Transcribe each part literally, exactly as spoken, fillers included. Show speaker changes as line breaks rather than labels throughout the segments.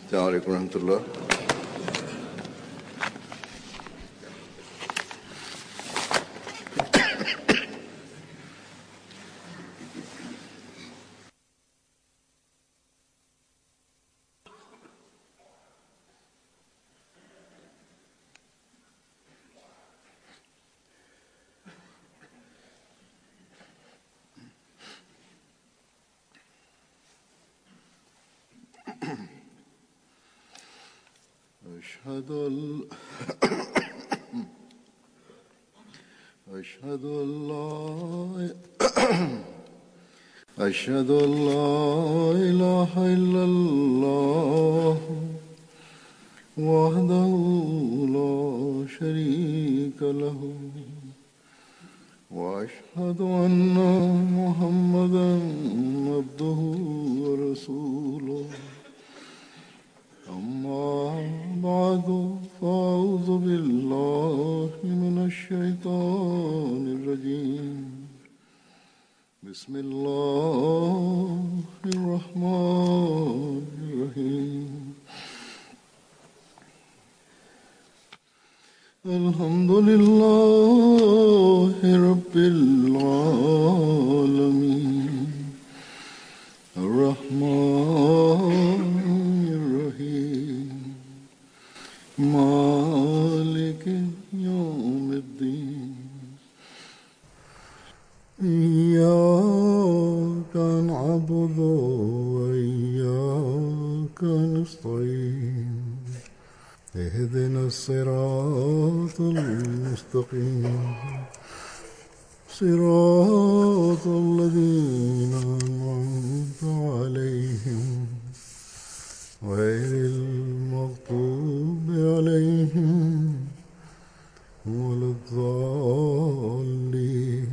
السلام عليكم ورحمة الله. أشهد أن أشهد أن لا أشهد أن لا إله إلا الله وحده لا شريك له وأشهد أن محمدا عبده ورسوله. أما بعد فأعوذ بالله من الشيطان الرجيم. بسم الله الرحمن الرحيم. الحمد لله رب العالمين الرحمن مالك يوم الدين. إياك نعبد وإياك نستعين. اهدنا الصراط المستقيم صراط الذين أنعمت عليهم غير المغضوب عليهم ولا الضالين.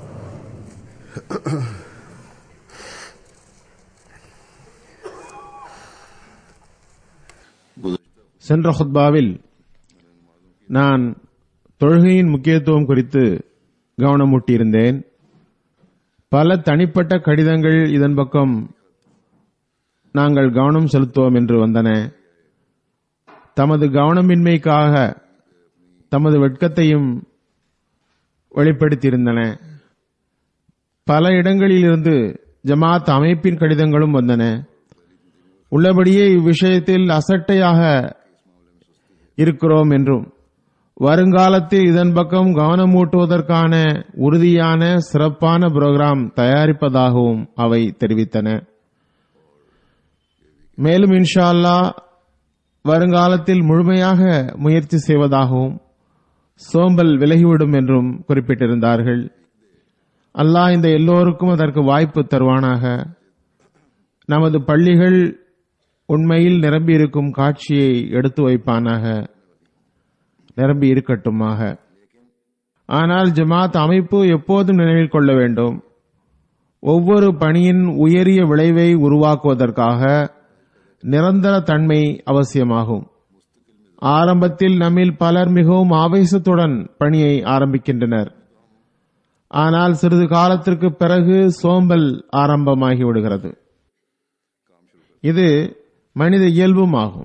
சென்ற ஹுத்பாவில் நான் தொழுகையின் முக்கியத்துவம் குறித்து கவனமூட்டியிருந்தேன். பல தனிப்பட்ட கடிதங்கள் இதன் பக்கம் நாங்கள் கவனம் செலுத்துவோம் என்று வந்தன. தமது கவனமின்மைக்காக தமது வெட்கத்தையும் வெளிப்படுத்தியிருந்தன. பல இடங்களிலிருந்து ஜமாத் அமைப்பின் கடிதங்களும் வந்தன. உள்ளபடியே இவ்விஷயத்தில் அசட்டையாக இருக்கிறோம் என்றும் வருங்காலத்தில் இதன் பக்கம் கவனமூட்டுவதற்கான உறுதியான சிறப்பான புரோகிராம் தயாரிப்பதாகவும் அவை தெரிவித்தன. மேலும் இன்ஷா அல்லாஹ் வருங்காலத்தில் முழுமையாக முயற்சி செய்வதாகவும் சோம்பல் விலகிவிடும் என்றும் குறிப்பிட்டிருந்தார்கள். அல்லாஹ் இந்த எல்லோருக்கும் அதற்கு வாய்ப்பு தருவானாக. நமது பள்ளிகள் உண்மையில் நிரம்பி இருக்கும் காட்சியை எடுத்து வைப்பானாக, நிரம்பி இருக்கட்டுமாக. ஆனால் ஜமாத் அமைப்பு எப்போதும் நினைவில் கொள்ள வேண்டும், ஒவ்வொரு பணியின் உயரிய விளைவை உருவாக்குவதற்காக நிரந்தர தன்மை அவசியமாகும். ஆரம்பத்தில் நம்மில் பலர் மிகவும் ஆவேசத்துடன் பணியை ஆரம்பிக்கின்றனர். ஆனால் சிறிது காலத்திற்கு பிறகு சோம்பல் ஆரம்பமாகிவிடுகிறது. இது மனித இயல்பும் ஆகும்.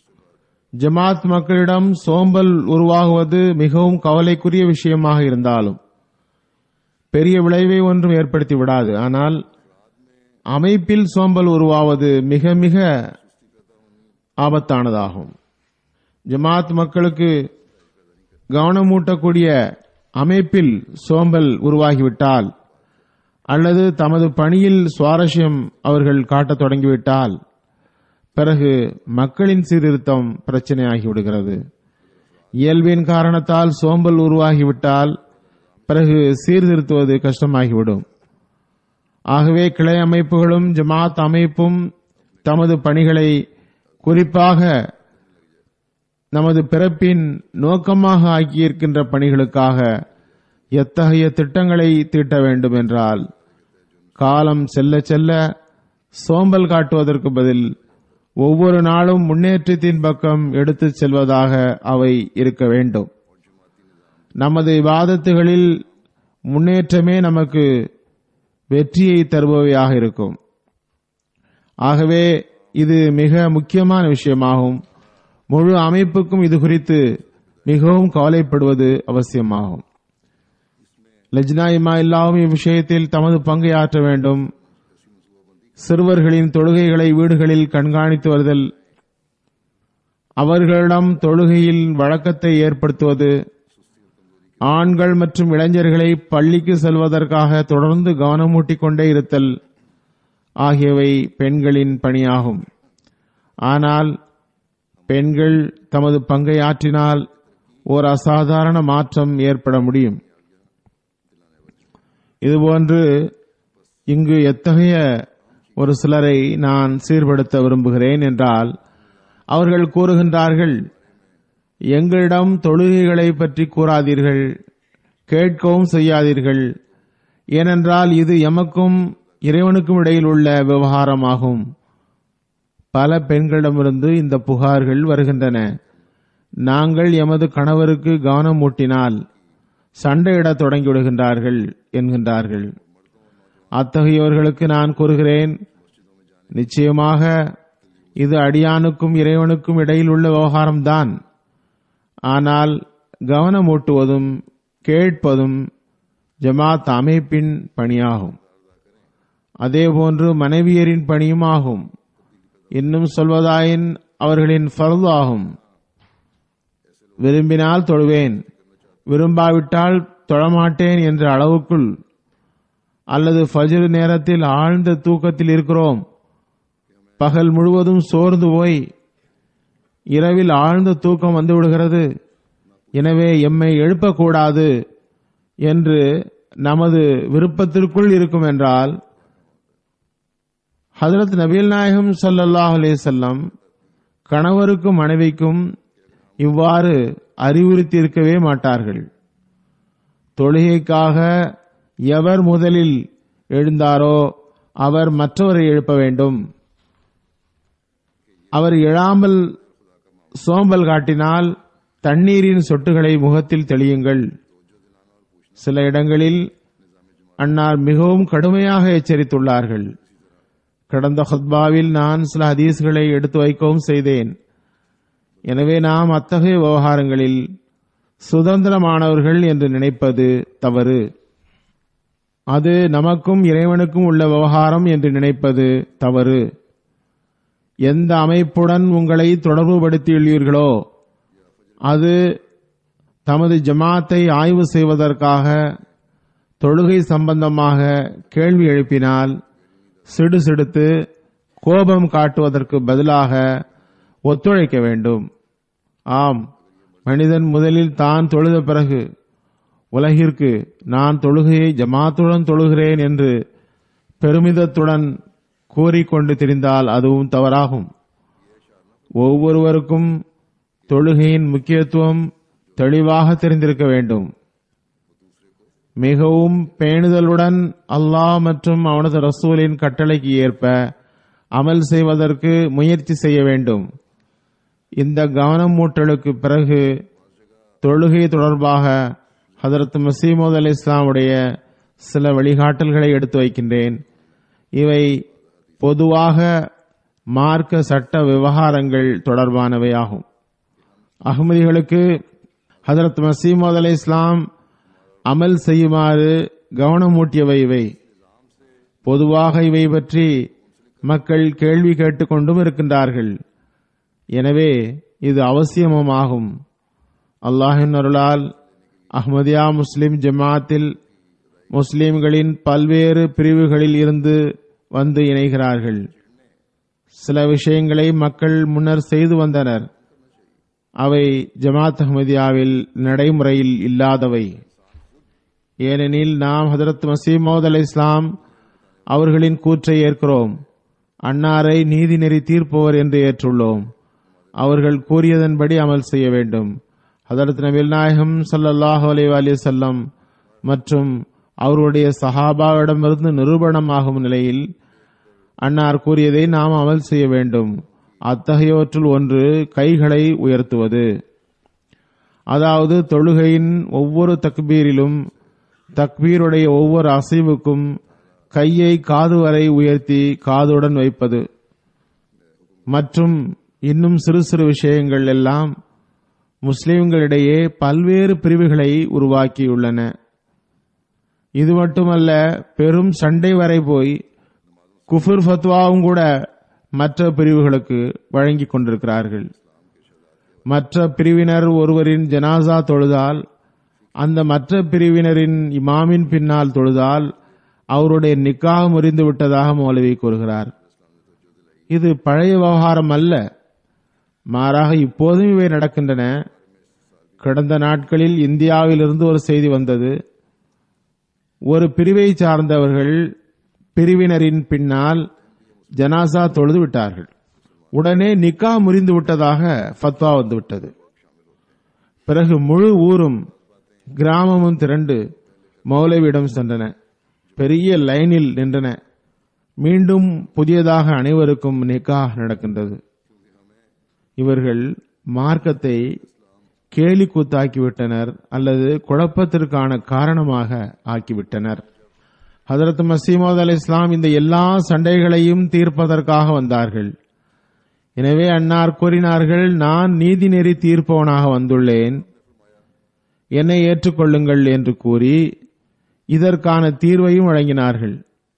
ஜமாத் மக்களிடம் சோம்பல் உருவாகுவது மிகவும் கவலைக்குரிய விஷயமாக இருந்தாலும் பெரிய விளைவை ஒன்றும் ஏற்படுத்தி விடாது. ஆனால் அமைப்பில் சோம்பல் உருவாவது மிக மிக ஆபத்தானதாகும். ஜமாத் மக்களுக்கு கவனமூட்டக்கூடிய அமைப்பில் சோம்பல் உருவாகிவிட்டால் அல்லது தமது பணியில் சுவாரஸ்யம் அவர்கள் காட்டத் தொடங்கிவிட்டால் பிறகு மக்களின் சீர்திருத்தம் பிரச்சனையாகிவிடுகிறது. இயல்பின் காரணத்தால் சோம்பல் உருவாகிவிட்டால் பிறகு சீர்திருத்துவது கஷ்டமாகிவிடும். ஆகவே கிளை அமைப்புகளும் ஜமாத் அமைப்பும் தமது பணிகளை குறிப்பாக நமது பிறப்பின் நோக்கமாக ஆக்கியிருக்கின்ற பணிகளுக்காக எத்தகைய திட்டங்களை தீட்ட வேண்டும் என்றால் காலம் செல்ல செல்ல சோம்பல் காட்டுவதற்கு பதில் ஒவ்வொரு நாளும் முன்னேற்றத்தின் பக்கம் எடுத்துச் செல்வதாக அவை இருக்க வேண்டும். நமது இபாதத்துகளில் முன்னேற்றமே நமக்கு வெற்றியை தருபவையாக இருக்கும். ஆகவே இது மிக முக்கியமான விஷயமாகும். முழு அமைப்புக்கும் இது குறித்து மிகவும் கவலைப்படுவது அவசியமாகும். லஜ்னா இமா இல்லாவும் இவ்விஷயத்தில் தமது பங்கை ஆற்ற வேண்டும். சிறுவர்களின் தொழுகைகளை வீடுகளில் கண்காணித்து வருதல், அவர்களிடம் தொழுகையில் வழக்கத்தை ஏற்படுத்துவது, ஆண்கள் மற்றும் இளைஞர்களை பள்ளிக்கு செல்வதற்காக தொடர்ந்து கவனமூட்டிக் கொண்டே இருத்தல் ஆகியவை பெண்களின் பணியாகும். ஆனால் பெண்கள் தமது பங்கை ஆற்றினால் ஓர் அசாதாரண மாற்றம் ஏற்பட முடியும். இதுபோன்று இங்கு எத்தகைய ஒரு சிலரை நான் சீர்படுத்த விரும்புகிறேன் என்றால், அவர்கள் கூறுகின்றார்கள், எங்களிடம் தொழுகைகளை பற்றி கூறாதீர்கள், கேட்கவும் செய்யாதீர்கள், ஏனென்றால் இது எமக்கும் இறைவனுக்கும் இடையில் உள்ள விவகாரமாகும். பல பெண்களிடமிருந்து இந்த புகார்கள் வருகின்றன. நாங்கள் எமது கணவருக்கு கவனம் ஊட்டினால் சண்டையிடத் தொடங்கிவிடுகின்றார்கள் என்கின்றார்கள். அத்தகையோர்களுக்கு நான் கூறுகிறேன், நிச்சயமாக இது அடியானுக்கும் இறைவனுக்கும் இடையில் உள்ள விவகாரம்தான். ஆனால் கவனமூட்டுவதும் கேட்பதும் ஜமாத் அமைப்பின் பணியாகும். அதேபோன்று மனைவியரின் பணியும் ஆகும். இன்னும் சொல்வதாயின் அவர்களின் ஃபர்து ஆகும். விரும்பினால் தொழுவேன், விரும்பாவிட்டால் தொழமாட்டேன் என்ற அளவுக்குள், அல்லது ஃபஜ்ர் நேரத்தில் ஆழ்ந்த தூக்கத்தில் இருக்கிறோம், பகல் முழுவதும் சோர்ந்து போய் இரவில் ஆழ்ந்த தூக்கம் வந்துவிடுகிறது, எனவே எம்மை எழுப்பக்கூடாது என்று நமது விருப்பத்திற்குள் இருக்கும் என்றால், ஹஜ்ரத் நபிகள் நாயகம் ஸல்லல்லாஹு அலைஹி வஸல்லம் கணவருக்கும் மனைவிக்கும் இவ்வாறு அறிவுறுத்தி இருக்கவே மாட்டார்கள். தொழுகைக்காக எவர் முதலில் எழுந்தாரோ அவர் மற்றவரை எழுப்ப வேண்டும். அவர் எழாமல் சோம்பல் காட்டினால் தண்ணீரின் சொட்டுகளை முகத்தில் தெளியுங்கள். சில இடங்களில் அன்னார் மிகவும் கடுமையாக எச்சரித்துள்ளார்கள். கடந்த ஹுத்பாவில் நான் சில ஹதீஸ்களை எடுத்து வைக்கவும் செய்தேன். எனவே நாம் அத்தகைய விவகாரங்களில் சுதந்திரமானவர்கள் என்று நினைப்பது தவறு. அது நமக்கும் இறைவனுக்கும் உள்ள விவகாரம் என்று நினைப்பது தவறு. எந்த அமைப்புடன் உங்களை தொடர்புபடுத்தியுள்ளீர்களோ அது தமது ஜமாத்தை ஆய்வு செய்வதற்காக தொழுகை சம்பந்தமாக கேள்வி எழுப்பினால் சிடுசிடுத்து கோபம் காட்டுவதற்கு பதிலாக ஒத்துழைக்க வேண்டும். ஆம், மனிதன் முதலில் தான் தொழுத பிறகு உலகிற்கு நான் தொழுகையை ஜமாத்துடன் தொழுகிறேன் என்று பெருமிதத்துடன் கூறிக்கொண்டு திரிந்தால் அதுவும் தவறாகும். ஒவ்வொருவருக்கும் தொழுகையின் முக்கியத்துவம் தெளிவாக தெரிந்திருக்க வேண்டும். மிகவும் பேணுதலுடன் அல்லாஹ் மற்றும் அவனது ரசூலின் கட்டளைக்கு ஏற்ப அமல் செய்வதற்கு முயற்சி செய்ய வேண்டும். இந்த கவனமூட்டலுக்கு பிறகு தொழுகை தொடர்பாக ஹஜ்ரத் மஸீஹ் மவ்ஊத் அலைஹிஸ்ஸலாமுடைய சில வழிகாட்டல்களை எடுத்து வைக்கின்றேன். இவை பொதுவாக மார்க்க சட்ட விவகாரங்கள் தொடர்பானவையாகும். அஹ்மதிகளுக்கு ஹஜ்ரத் மஸீஹ் மவ்ஊத் அலைஹிஸ்ஸலாம் அமல் செய்யுமாறு கவனமூட்டியவை இவை. பொதுவாக இவை பற்றி மக்கள் கேள்வி கேட்டுக்கொண்டும் இருக்கின்றார்கள். எனவே இது அவசியமுமாகும். அல்லாஹின் அருளால் அஹ்மதியா முஸ்லிம் ஜமாத்தில் முஸ்லிம்களின் பல்வேறு பிரிவுகளில் இருந்து வந்து இணைகிறார்கள். சில விஷயங்களை மக்கள் முன்னர் செய்து வந்தனர். அவை ஜமாத் அஹ்மதியாவில் நடைமுறையில் இல்லாதவை. ஏனெனில் நாம் ஹஜ்ரத் மஸீஹ் மவ்ஊத் அலைஹிஸ்ஸலாம் அவர்களின் கூற்றை ஏற்கிறோம். அன்னாரை நீதி நெறி தீர்ப்பவர் என்று ஏற்றுள்ளோம். அவர்கள் கூறியதன்படி அமல் செய்ய வேண்டும். ஹஜ்ரத் நபிகள் நாயகம் ஸல்லல்லாஹு அலைஹி வஸல்லம் மற்றும் அவருடைய சஹாபாவிடமிருந்து நிரூபணமாகும் நிலையில் அன்னார் கூறியதை நாம் அமல் செய்ய வேண்டும். அத்தகையவற்றுள் ஒன்று கைகளை உயர்த்துவது. அதாவது தொழுகையின் ஒவ்வொரு தக்பீரிலும் தக்பீருடைய ஒவ்வொரு அசைவுக்கும் கையை காது வரை உயர்த்தி காதுடன் வைப்பது. மற்றும் இன்னும் சிறு சிறு விஷயங்கள் எல்லாம் முஸ்லிம்களிடையே பல்வேறு பிரிவுகளை உருவாக்கியுள்ளன. இது மட்டுமல்ல, பெரும் சண்டை வரை போய் குஃபர் ஃபத்வாவும் கூட மற்ற பிரிவுகளுக்கு வழங்கிக் கொண்டிருக்கிறார்கள். மற்ற பிரிவினர் ஒருவரின் ஜனாசா தொழுதால் அந்த மற்ற பிரிவினரின் இமாமின் பின்னால் தொழுதால் அவருடைய நிக்காஹ் முறிந்து விட்டதாக மௌலவி கூறுகிறார். இது பழைய விவகாரம் அல்ல, மாறாக இப்போதும் இவை நடக்கின்றன. கடந்த நாட்களில் இந்தியாவிலிருந்து ஒரு செய்தி வந்தது. ஒரு பிரிவை சார்ந்தவர்கள் பிரிவினரின் பின்னால் ஜனாசா தொழுது விட்டார்கள். உடனே நிக்கா முறிந்து விட்டதாக ஃபத்வா வந்துவிட்டது. பிறகு முழு ஊரும் கிராமமும் திரண்டு மௌலவியிடம் சென்றன. பெரிய லைனில் நின்றன. மீண்டும் புதியதாக அனைவருக்கும் நிக்கா நடக்கின்றது. இவர்கள் மார்க்கத்தை கேலி கூத்தாக்கிவிட்டனர் அல்லது குழப்பத்திற்கான காரணமாக ஆக்கிவிட்டனர். ஹஜரத் மஸீஹ் மவ்ஊத் அலைஹிஸ்ஸலாம் இந்த எல்லா சண்டைகளையும் தீர்ப்பதற்காக வந்தார்கள். எனவே அன்னார் கூறினார்கள், நான் நீதிநெறி தீர்ப்பவனாக வந்துள்ளேன், என்னை ஏற்றுக்கொள்ளுங்கள் என்று கூறி இதற்கான தீர்வையும் வழங்கினார்கள்.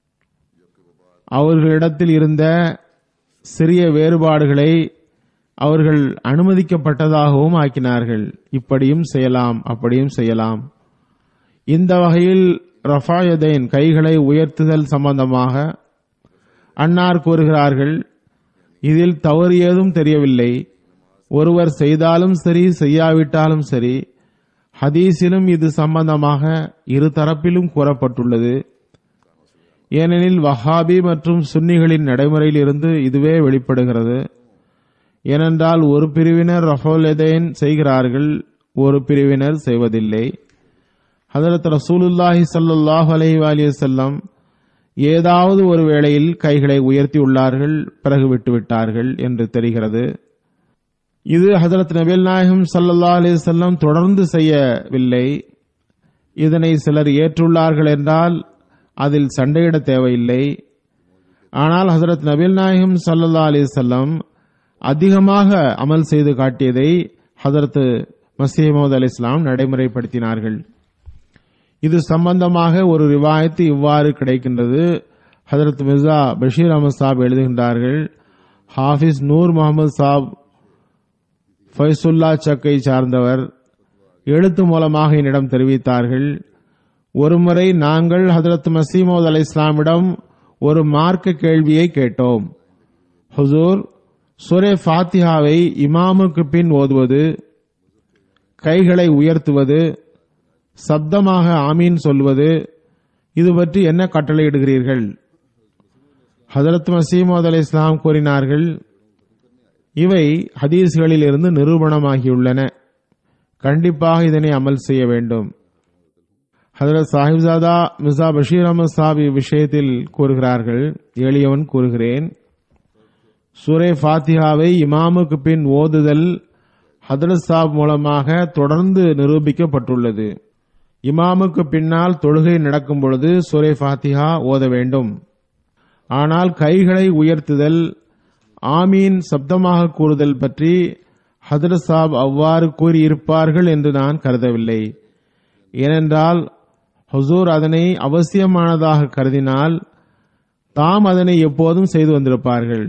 அவர்களிடத்தில் இருந்த சிறிய வேறுபாடுகளை அவர்கள் அனுமதிக்கப்பட்டதாகவும் ஆக்கினார்கள். இப்படியும் செய்யலாம், அப்படியும் செய்யலாம். இந்த வகையில் ரஃபாயதைன் கைகளை உயர்த்துதல் சம்பந்தமாக அன்னார் கூறுகிறார்கள், இதில் தவறு ஏதும் தெரியவில்லை. ஒருவர் செய்தாலும் சரி, செய்யாவிட்டாலும் சரி, ஹதீஸிலும் இது சம்பந்தமாக இரு தரப்பிலும் கூறப்பட்டுள்ளது. ஏனெனில் வஹாபி மற்றும் சுன்னிகளின் நடைமுறையில் இருந்து இதுவே வெளிப்படுகிறது. ஏனென்றால் ஒரு பிரிவினர் ரஃபுல் செய்கிறார்கள், ஒரு பிரிவினர் செய்வதில்லை. ஹஜரத் ரசூலுல்லாஹி ஸல்லல்லாஹு அலைஹி வஸல்லம் ஏதாவது ஒரு வேளையில் கைகளை உயர்த்தி உள்ளார்கள், பிறகு விட்டுவிட்டார்கள் என்று தெரிகிறது. இது ஹஜரத் நபிகள் நாயகம் ஸல்லல்லாஹு அலைஹி வஸல்லம் தொடர்ந்து செய்யவில்லை. இதனை சிலர் ஏற்றுள்ளார்கள் என்றால் அதில் சண்டையிட தேவையில்லை. ஆனால் ஹஜரத் நபிகள் நாயகம் ஸல்லல்லாஹு அலைஹி வஸல்லம் அதிகமாக அமல் செய்து காட்டியதை ஹஜரத் மஸீஹ் மவ்ஊத் அலைஹிஸ்ஸலாம் நடைமுறைப்படுத்தினார்கள். இது சம்பந்தமாக ஒரு ரிவாயத்து இவ்வாறு கிடைக்கின்றது. ஹஜரத் மிர்சா பஷீர் அஹமத் சாப் எழுதுகின்றார்கள், ஹாஃபிஸ் நூர் முகமது சாப் ஃபைசுல்லா சக்கை சார்ந்தவர் எழுத்து மூலமாக என்னிடம் தெரிவித்தார்கள், ஒருமுறை நாங்கள் ஹஜரத் மஸீஹ் மவ்ஊத் அலைஹிஸ்ஸலாமிடம் ஒரு மார்க்க கேள்வியை கேட்டோம். ஹுசூர், சூரே ஃபாத்திஹாவை இமாமுக்கு பின் ஓதுவது, கைகளை உயர்த்துவது, சப்தமாக ஆமீன் சொல்வது, இது பற்றி என்ன கட்டளையிடுகிறீர்கள்? ஹஜரத் மஸீஹ் மவ்ஊத் அலைஹிஸ்ஸலாம் கூறினார்கள், இவை ஹதீஸ்களில் இருந்து நிரூபணமாகியுள்ளன, கண்டிப்பாக இதனை அமல் செய்ய வேண்டும். ஹஜரத் சாஹிப்ஜாதா மிர்சா பஷீர் அஹமத் சாப் இவ்விஷயத்தில் கூறுகிறார்கள், எளியவன் கூறுகிறேன், சூரே ஃபாத்திஹாவை இமாமுக்கு பின் ஓதுதல் ஹஜரத் சாப் மூலமாக தொடர்ந்து நிரூபிக்கப்பட்டுள்ளது. இமாமுக்கு பின்னால் தொழுகை நடக்கும் பொழுது சூரே ஃபாத்திஹா ஓத வேண்டும். ஆனால் கைகளை உயர்த்துதல், ஆமீன் சப்தமாக கூறுதல் பற்றி ஹஜரத் சாப் அவ்வாறு கூறியிருப்பார்கள் என்று நான் கருதவில்லை. ஏனென்றால் ஹுசூர் அதனை அவசியமானதாக கருதினால் தாம் அதனை எப்போதும் செய்து வந்திருப்பார்கள்.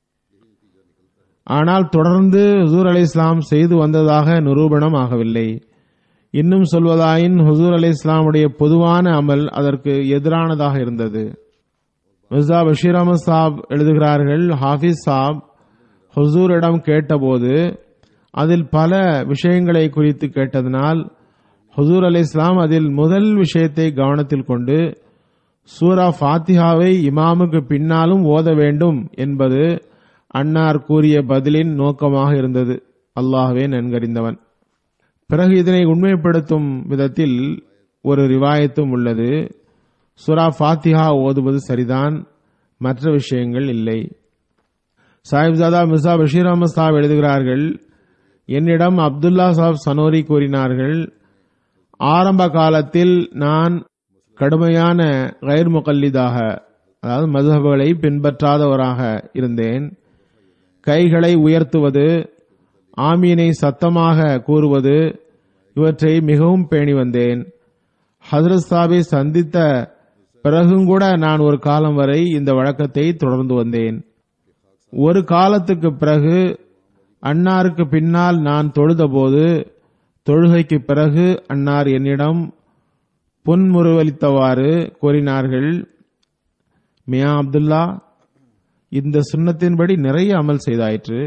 ஆனால் தொடர்ந்து ஹுசூர் அலைஹிஸ்ஸலாம் செய்து வந்ததாக நிரூபணம் ஆகவில்லை. இன்னும் சொல்வதாயின் ஹுசூர் அலைஹிஸ்ஸலாமுடைய பொதுவான அமல் அதற்கு எதிரானதாக இருந்தது. மிர்சா பஷீர் அஹமத் சாப் எழுதுகிறார்கள், ஹாஃபிஸ் சாப் ஹுசூரிடம் கேட்டபோது அதில் பல விஷயங்களை குறித்து கேட்டதனால் ஹுசூர் அலைஹிஸ்ஸலாம் அதில் முதல் விஷயத்தை கவனத்தில் கொண்டு சூரா ஃபாத்திஹாவை இமாமுக்கு பின்னாலும் ஓத வேண்டும் என்பது அன்னார் கூறிய பதிலின் நோக்கமாக இருந்தது. அல்லாஹ்வே நன்கறிந்தவன். பிறகு இதனை உண்மைப்படுத்தும் விதத்தில் ஒரு ரிவாயத்தும் உள்ளது. சூரா ஃபாத்திஹா ஓதுவது சரிதான், மற்ற விஷயங்கள் இல்லை. சாஹிப்ஜாதா மிர்சா பஷீர் அஹமத் சாப் எழுதுகிறார்கள், என்னிடம் அப்துல்லா சாப் சனோரி கூறினார்கள், ஆரம்ப காலத்தில் நான் கடுமையான கைர் முகல்லிதாக, அதாவது மதுஹபுகளை பின்பற்றாதவராக இருந்தேன். கைகளை உயர்த்துவது, ஆமீனை சத்தமாக கூறுவது இவற்றை மிகவும் பேணி வந்தேன். ஹஜ்ரத் சாஹிபை சந்தித்த பிறகுங்கூட நான் ஒரு காலம் வரை இந்த வழக்கத்தை தொடர்ந்து வந்தேன். ஒரு காலத்துக்கு பிறகு அன்னாருக்கு பின்னால் நான் தொழுதபோது, தொழுகைக்கு பிறகு அன்னார் என்னிடம் புன்முறுவலித்தவாறு கூறினார்கள், மியா அப்துல்லா, இந்த சுன்னத்தின்படி நிறைய அமல் செய்தாயிற்று.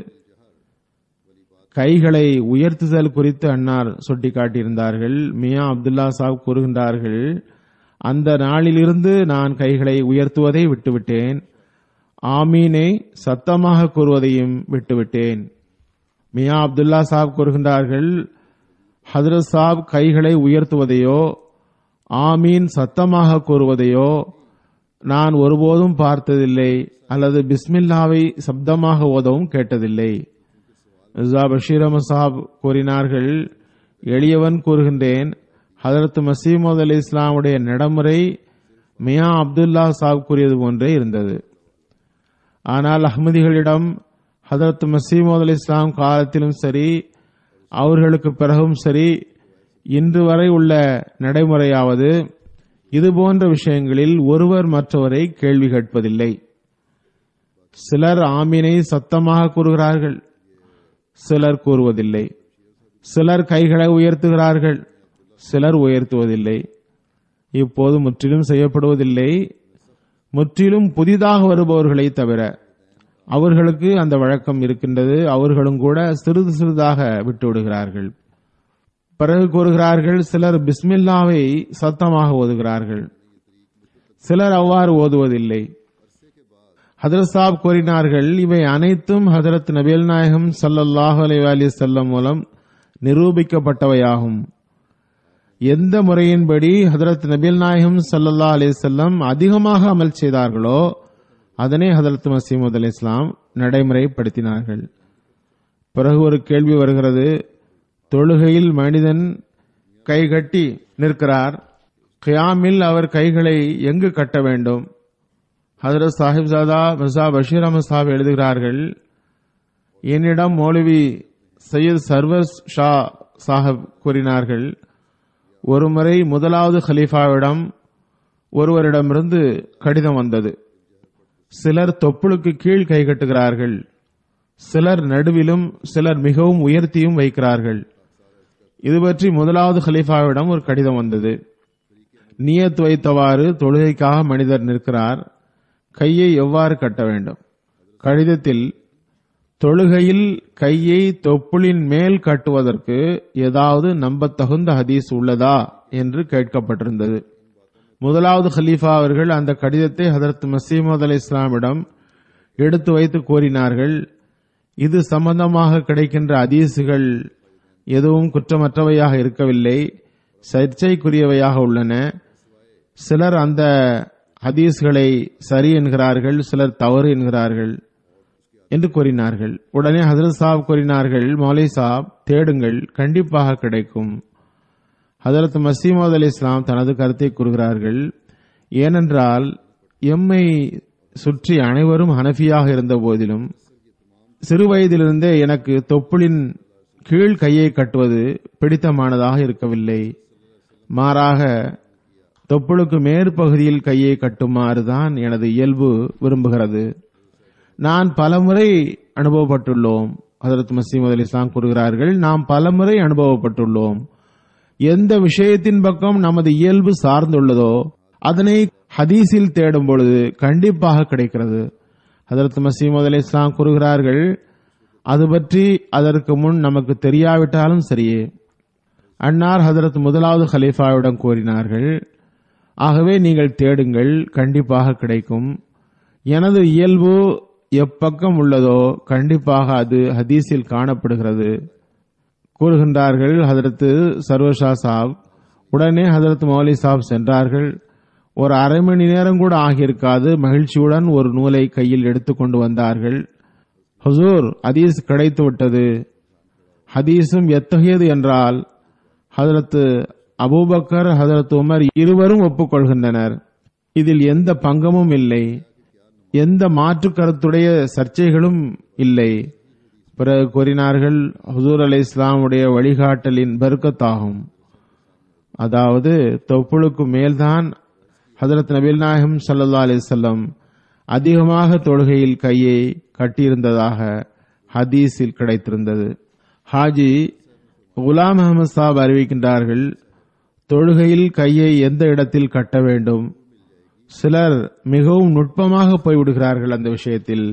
கைகளை உயர்த்துதல் குறித்து அன்னார் சுட்டிக்காட்டியிருந்தார்கள். மியா அப்துல்லா சாப் கூறுகின்றார்கள், அந்த நாளிலிருந்து நான் கைகளை உயர்த்துவதை விட்டுவிட்டேன், ஆமீனை சத்தமாக கூறுவதையும் விட்டுவிட்டேன். மியா அப்துல்லா சாப் கூறுகின்றார்கள், ஹஜ்ரத் சாப் கைகளை உயர்த்துவதையோ ஆமீன் சத்தமாக கூறுவதையோ நான் ஒருபோதும் பார்த்ததில்லை, அல்லது பிஸ்மில்லாவை சப்தமாக ஓதவும் கேட்டதில்லை. மிர்சா பஷீர் அஹ்மத் சாப் கூறினார்கள், எளியவன் கூறுகின்றேன், ஹஜரத் மசீமது அலி இஸ்லாமுடைய நடைமுறை மியா அப்துல்லா சாப் கூறியது போன்றே இருந்தது. ஆனால் அஹ்மதிகளிடம் ஹஜரத் மசீமது அலி இஸ்லாம் காலத்திலும் சரி, அவர்களுக்கு பிறகும் சரி, இன்று வரை உள்ள நடைமுறையாவது இதுபோன்ற விஷயங்களில் ஒருவர் மற்றவரை கேள்வி கேட்பதில்லை. சிலர் ஆமீனை சத்தமாக கூறுகிறார்கள், சிலர் கூறுவதில்லை. சிலர் கைகளை உயர்த்துகிறார்கள், சிலர் உயர்த்துவதில்லை. இப்போது முற்றிலும் செய்யப்படுவதில்லை. முற்றிலும் புதிதாக வருபவர்களை தவிர அவர்களுக்கு அந்த வழக்கம் இருக்கின்றது. அவர்களும் கூட சிறிது சிறிதாக விட்டுவிடுகிறார்கள். பிறகு கூறுகிறார்கள், சிலர் பிஸ்மில்லாவை சத்தமாக ஓதுகிறார்கள், சிலர் அவ்வாறு ஓதுவதில்லை. ஹஜ்ரத் சாப் கூறினார்கள், இவை அனைத்தும் ஹஜ்ரத் நபிகள் நாயகம் ஸல்லல்லாஹு அலைஹி வஸல்லம் மூலம் நிரூபிக்கப்பட்டவையாகும். எந்த முறையின்படி ஹஜ்ரத் நபிகள் நாயகம் ஸல்லல்லாஹு அலைஹி வஸல்லம் அதிகமாக அமல் செய்தார்களோ அதனை ஹஜ்ரத் மஸீஹ் மவ்ஊத் அலைஹிஸ்ஸலாம் நடைமுறைப்படுத்தினார்கள். பிறகு ஒரு கேள்வி வருகிறது, தொழுகையில் மனிதன் கைகட்டி நிற்கிறார், கியாமில் அவர் கைகளை எங்கு கட்ட வேண்டும்? ஹஜ்ரத் சாஹிப்ஜாதா மிர்சா பஷீர் அஹ்மத் சாஹிப் எழுதுகிறார்கள், என்னிடம் மௌலவி சையத் சர்வஸ் ஷா சாஹிப் கூறினார்கள், ஒருமுறை முதலாவது ஹலீஃபாவிடம் ஒருவரிடமிருந்து கடிதம் வந்தது. சிலர் தொப்புளுக்கு கீழ் கை கட்டுகிறார்கள், சிலர் நடுவிலும், சிலர் மிகவும் உயர்த்தியும் வைக்கிறார்கள். இது பற்றி முதலாவது ஹலீஃபாவிடம் ஒரு கடிதம் வந்தது. நியத் வைத்தவாறு தொழுகைக்காக மனிதர் நிற்கிறார், கையை எவ்வாறு கட்ட வேண்டும்? கடிதத்தில் தொழுகையில் கையை தொப்புளின் மேல் கட்டுவதற்கு ஏதாவது நம்பத்தகுந்த ஹதீஸ் உள்ளதா என்று கேட்கப்பட்டிருந்தது. முதலாவது ஹலீஃபா அவர்கள் அந்த கடிதத்தை ஹஜ்ரத் மஸீஹ் மவ்ஊத் அலைஹிஸ்ஸலாமிடம் எடுத்து வைத்து கூறினார்கள், இது சம்பந்தமாக கிடைக்கின்ற ஹதீசுகள் எதுவும் குற்றமற்றவையாக இருக்கவில்லை, சர்ச்சைக்குரியவையாக உள்ளன. சிலர் அந்த ஹதீஸ்களை சரி என்கிறார்கள், சிலர் தவறு என்கிறார்கள் என்று கூறினார்கள். உடனே ஹஜ்ரத் சாப் கூறினார்கள், மௌலவி சாப், தேடுங்கள், கண்டிப்பாக கிடைக்கும். ஹஜ்ரத் மஸீஹ் மவ்ஊத் அலைஹிஸ்ஸலாம் தனது கருத்தை கூறுகிறார்கள், ஏனென்றால் எம்மை சுற்றி அனைவரும் ஹனஃபியாக இருந்த போதிலும் சிறு வயதிலிருந்தே எனக்கு தொப்புளின் கீழ் கையை கட்டுவது பிடித்தமானதாக இருக்கவில்லை. மாறாக தொப்புளுக்கு மேற்பகுதியில் கையை கட்டுமாறுதான் எனது இயல்பு விரும்புகிறது. நான் பலமுறை அனுபவப்பட்டுள்ளோம். ஹஜ்ரத் மஸீஹ் மவ்ஊத் அலைஹிஸ்ஸலாம் கூறுகிறார்கள், நாம் பலமுறை அனுபவப்பட்டுள்ளோம். எந்த விஷயத்தின் பக்கம் நமது இயல்பு சார்ந்துள்ளதோ அதனை ஹதீஸில் தேடும் பொழுது கண்டிப்பாக கிடைக்கிறது. ஹஜ்ரத் மஸீஹ் மவ்ஊத் அலைஹிஸ்ஸலாம் கூறுகிறார்கள், அது பற்றி அதற்கு முன் நமக்கு தெரியாவிட்டாலும் சரியே. அன்னார் ஹஜ்ரத் முதலாவது ஹலீஃபாவிடம் கூறினார்கள், ஆகவே நீங்கள் தேடுங்கள், கண்டிப்பாக கிடைக்கும். எனது இயல்பு எப்பக்கம் உள்ளதோ கண்டிப்பாக அது ஹதீஸில் காணப்படுகிறது கூறுகின்றார்கள் ஹஜ்ரத் சர்வஷா சாப். உடனே ஹஜ்ரத் மௌலவி சாப் சென்றார்கள். ஒரு அரை மணி நேரம் கூட ஆகியிருக்காது, மகிழ்ச்சியுடன் ஒரு நூலை கையில் எடுத்துக்கொண்டு வந்தார்கள். ஹுசூர், ஹதீஸ் கிடைத்து விட்டது. ஹதீஸும் எத்தகையது என்றால் ஹஜ்ரத் அபூபக்கர், ஹஜ்ரத் உமர் இருவரும் ஒப்புக்கொள்கின்றனர். இதில் எந்த பங்கமும் இல்லை, எந்த மாற்று கருத்துடைய சர்ச்சைகளும் இல்லை. பிறகு கூறினார்கள், ஹுசூர் அலை இஸ்லாமுடைய வழிகாட்டலின் பர்க்கத்தாகும். அதாவது தொப்புளுக்கு மேல்தான் ஹஜரத் நபிகள் நாயகம் ஸல்லல்லாஹு அலைஹி வஸல்லம் அதிகமாக தொழுகையில் கையை கட்டியிருந்ததாக ஹதீஸில் கிடைத்திருந்தது. ஹாஜி குலாம் அஹமது சாப் அறிவிக்கின்றார்கள், தொழுகையில் கையை எந்த இடத்தில் கட்ட வேண்டும். சிலர் மிகவும் நுட்பமாக போய்விடுகிறார்கள் அந்த விஷயத்தில்,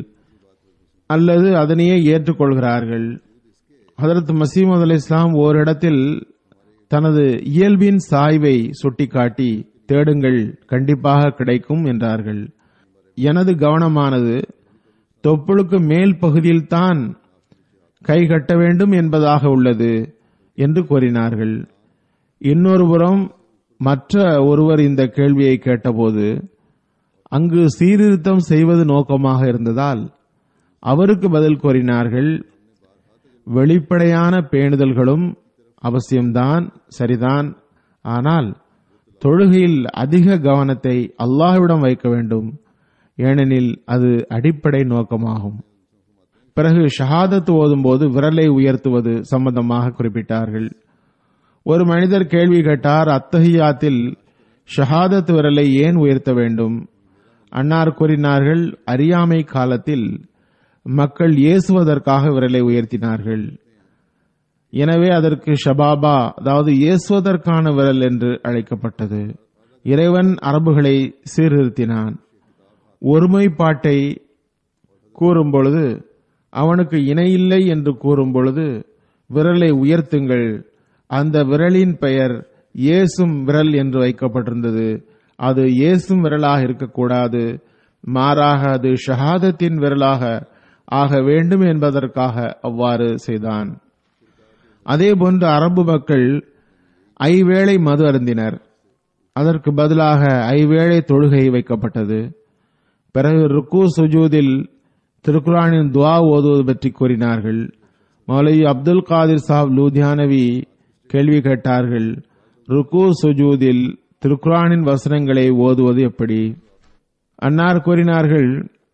அல்லது அதனையே ஏற்றுக்கொள்கிறார்கள். ஹஜரத் மசீமது அலை இஸ்லாம் ஓரிடத்தில் தனது இயல்பின் சாய்வை சுட்டிக்காட்டி தேடுங்கள், கண்டிப்பாக கிடைக்கும் என்றார்கள். எனது கவனமானது தொப்புளுக்கு மேல் பகுதியில்தான் கை கட்ட வேண்டும் என்பதாக உள்ளது என்று கூறினார்கள். இன்னொரு புறம் மற்ற ஒருவர் இந்த கேள்வியை கேட்டபோது அங்கு சீர்திருத்தம் செய்வது நோக்கமாக இருந்ததால் அவருக்கு பதில் கூறினார்கள், வெளிப்படையான பேணுதல்களும் அவசியம்தான், சரிதான். ஆனால் தொழுகையில் அதிக கவனத்தை அல்லாஹ்விடம் வைக்க வேண்டும், ஏனெனில் அது அடிப்படை நோக்கமாகும். பிறகு ஷஹாதத் ஓதும் போது விரலை உயர்த்துவது சம்பந்தமாக குறிப்பிட்டார்கள். ஒரு மனிதர் கேள்வி கேட்டார், அத்தஹியாத்தில் ஷஹாதத் விரலை ஏன் உயர்த்த வேண்டும்? அன்னார் கூறினார்கள், அறியாமை காலத்தில் மக்கள் ஏசுவதற்காக விரலை உயர்த்தினார்கள். எனவே அதற்கு ஷபாபா, அதாவது ஏசுவதற்கான விரல் என்று அழைக்கப்பட்டது. இறைவன் அரபுகளை சீர்திருத்தினான். ஒருமைப்பாட்டை கூறும் பொழுது, அவனுக்கு இணையில்லை என்று கூறும் பொழுது விரலை உயர்த்துங்கள். அந்த விரலின் பெயர் ஏசும் விரல் என்று வைக்கப்பட்டிருந்தது. அது ஏசும் விரலாக இருக்கக்கூடாது, மாறாக அது ஷஹாதத்தின் விரலாக ஆக வேண்டும் என்பதற்காக அவ்வாறு செய்தான். அதேபோன்று அரபு மக்கள் ஐவேளை மது அருந்தினர். அதற்கு பதிலாக ஐவேளை தொழுகை வைக்கப்பட்டது. பிறகு ருக்கு சுஜூதில் திருக்குரானின் துவா ஓதுவது பற்றி கூறினார்கள். மௌலவி அப்துல் காதிர் சாப் லூதியானவி கேள்வி கேட்டார்கள், ருக்கு சுஜூதில் திருக்குரானின் வசனங்களை ஓதுவது எப்படி? அன்னார் கூறினார்கள்,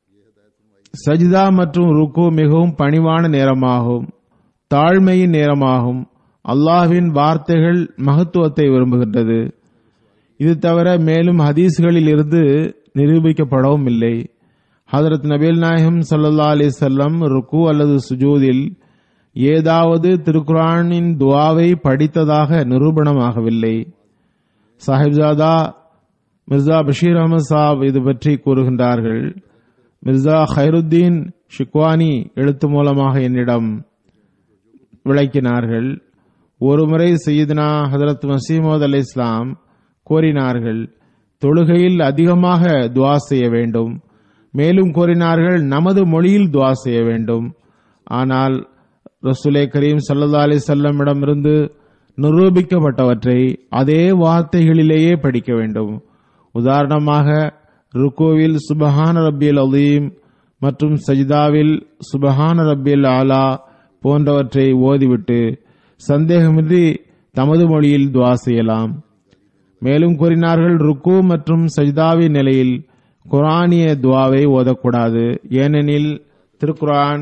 சஜிதா மற்றும் ருக்கு மிகவும் பணிவான நேரமாகும், தாழ்மையின் நேரமாகும். அல்லாஹ்வின் வார்த்தைகள் மகத்துவத்தை விரும்புகின்றது. இது தவிர மேலும் ஹதீஸ்களில் இருந்து நிரூபிக்கப்படவும் இல்லை. ஹஜரத் நபிகள் நாயகம் ஸல்லல்லாஹு அலைஹி வஸல்லம் ருக்கு அல்லது சுஜூதில் ஏதாவது திருக்குரானின் துவாவை படித்ததாக நிரூபணமாகவில்லை. சாஹிப்ஜாதா மிர்சா பஷீர் அஹமது சாப் இது பற்றி கூறுகின்றார்கள். மிர்சா ஹைருத்தீன் ஷிக்வானி எழுத்து மூலமாக என்னிடம் விளக்கினார்கள். ஒருமுறை சையதுனா ஹஜரத் மசீமது அலை இஸ்லாம் கூறினார்கள், தொழுகையில் அதிகமாக துவா செய்ய வேண்டும். மேலும் கூறினார்கள், நமது மொழியில் துவா செய்ய வேண்டும். ஆனால் ரசூலே கரீம் ஸல்லல்லாஹு அலைஹி வஸல்லம் இடமிருந்து நிரூபிக்கப்பட்டவற்றை அதே வார்த்தைகளிலேயே படிக்க வேண்டும். உதாரணமாக ருக்குவில் சுபஹான ரப்பியல் அலீம் மற்றும் சஜிதாவில் சுபஹான ரப்பியல் ஆலா போன்றவற்றை ஓதிவிட்டு சந்தேகமின்றி தமது மொழியில் துவா செய்யலாம். மேலும் கூறினார்கள், ருக்கு மற்றும் சஜிதாவின் நிலையில் குரானிய துவாவை ஓதக்கூடாது, ஏனெனில் திருக்குரான்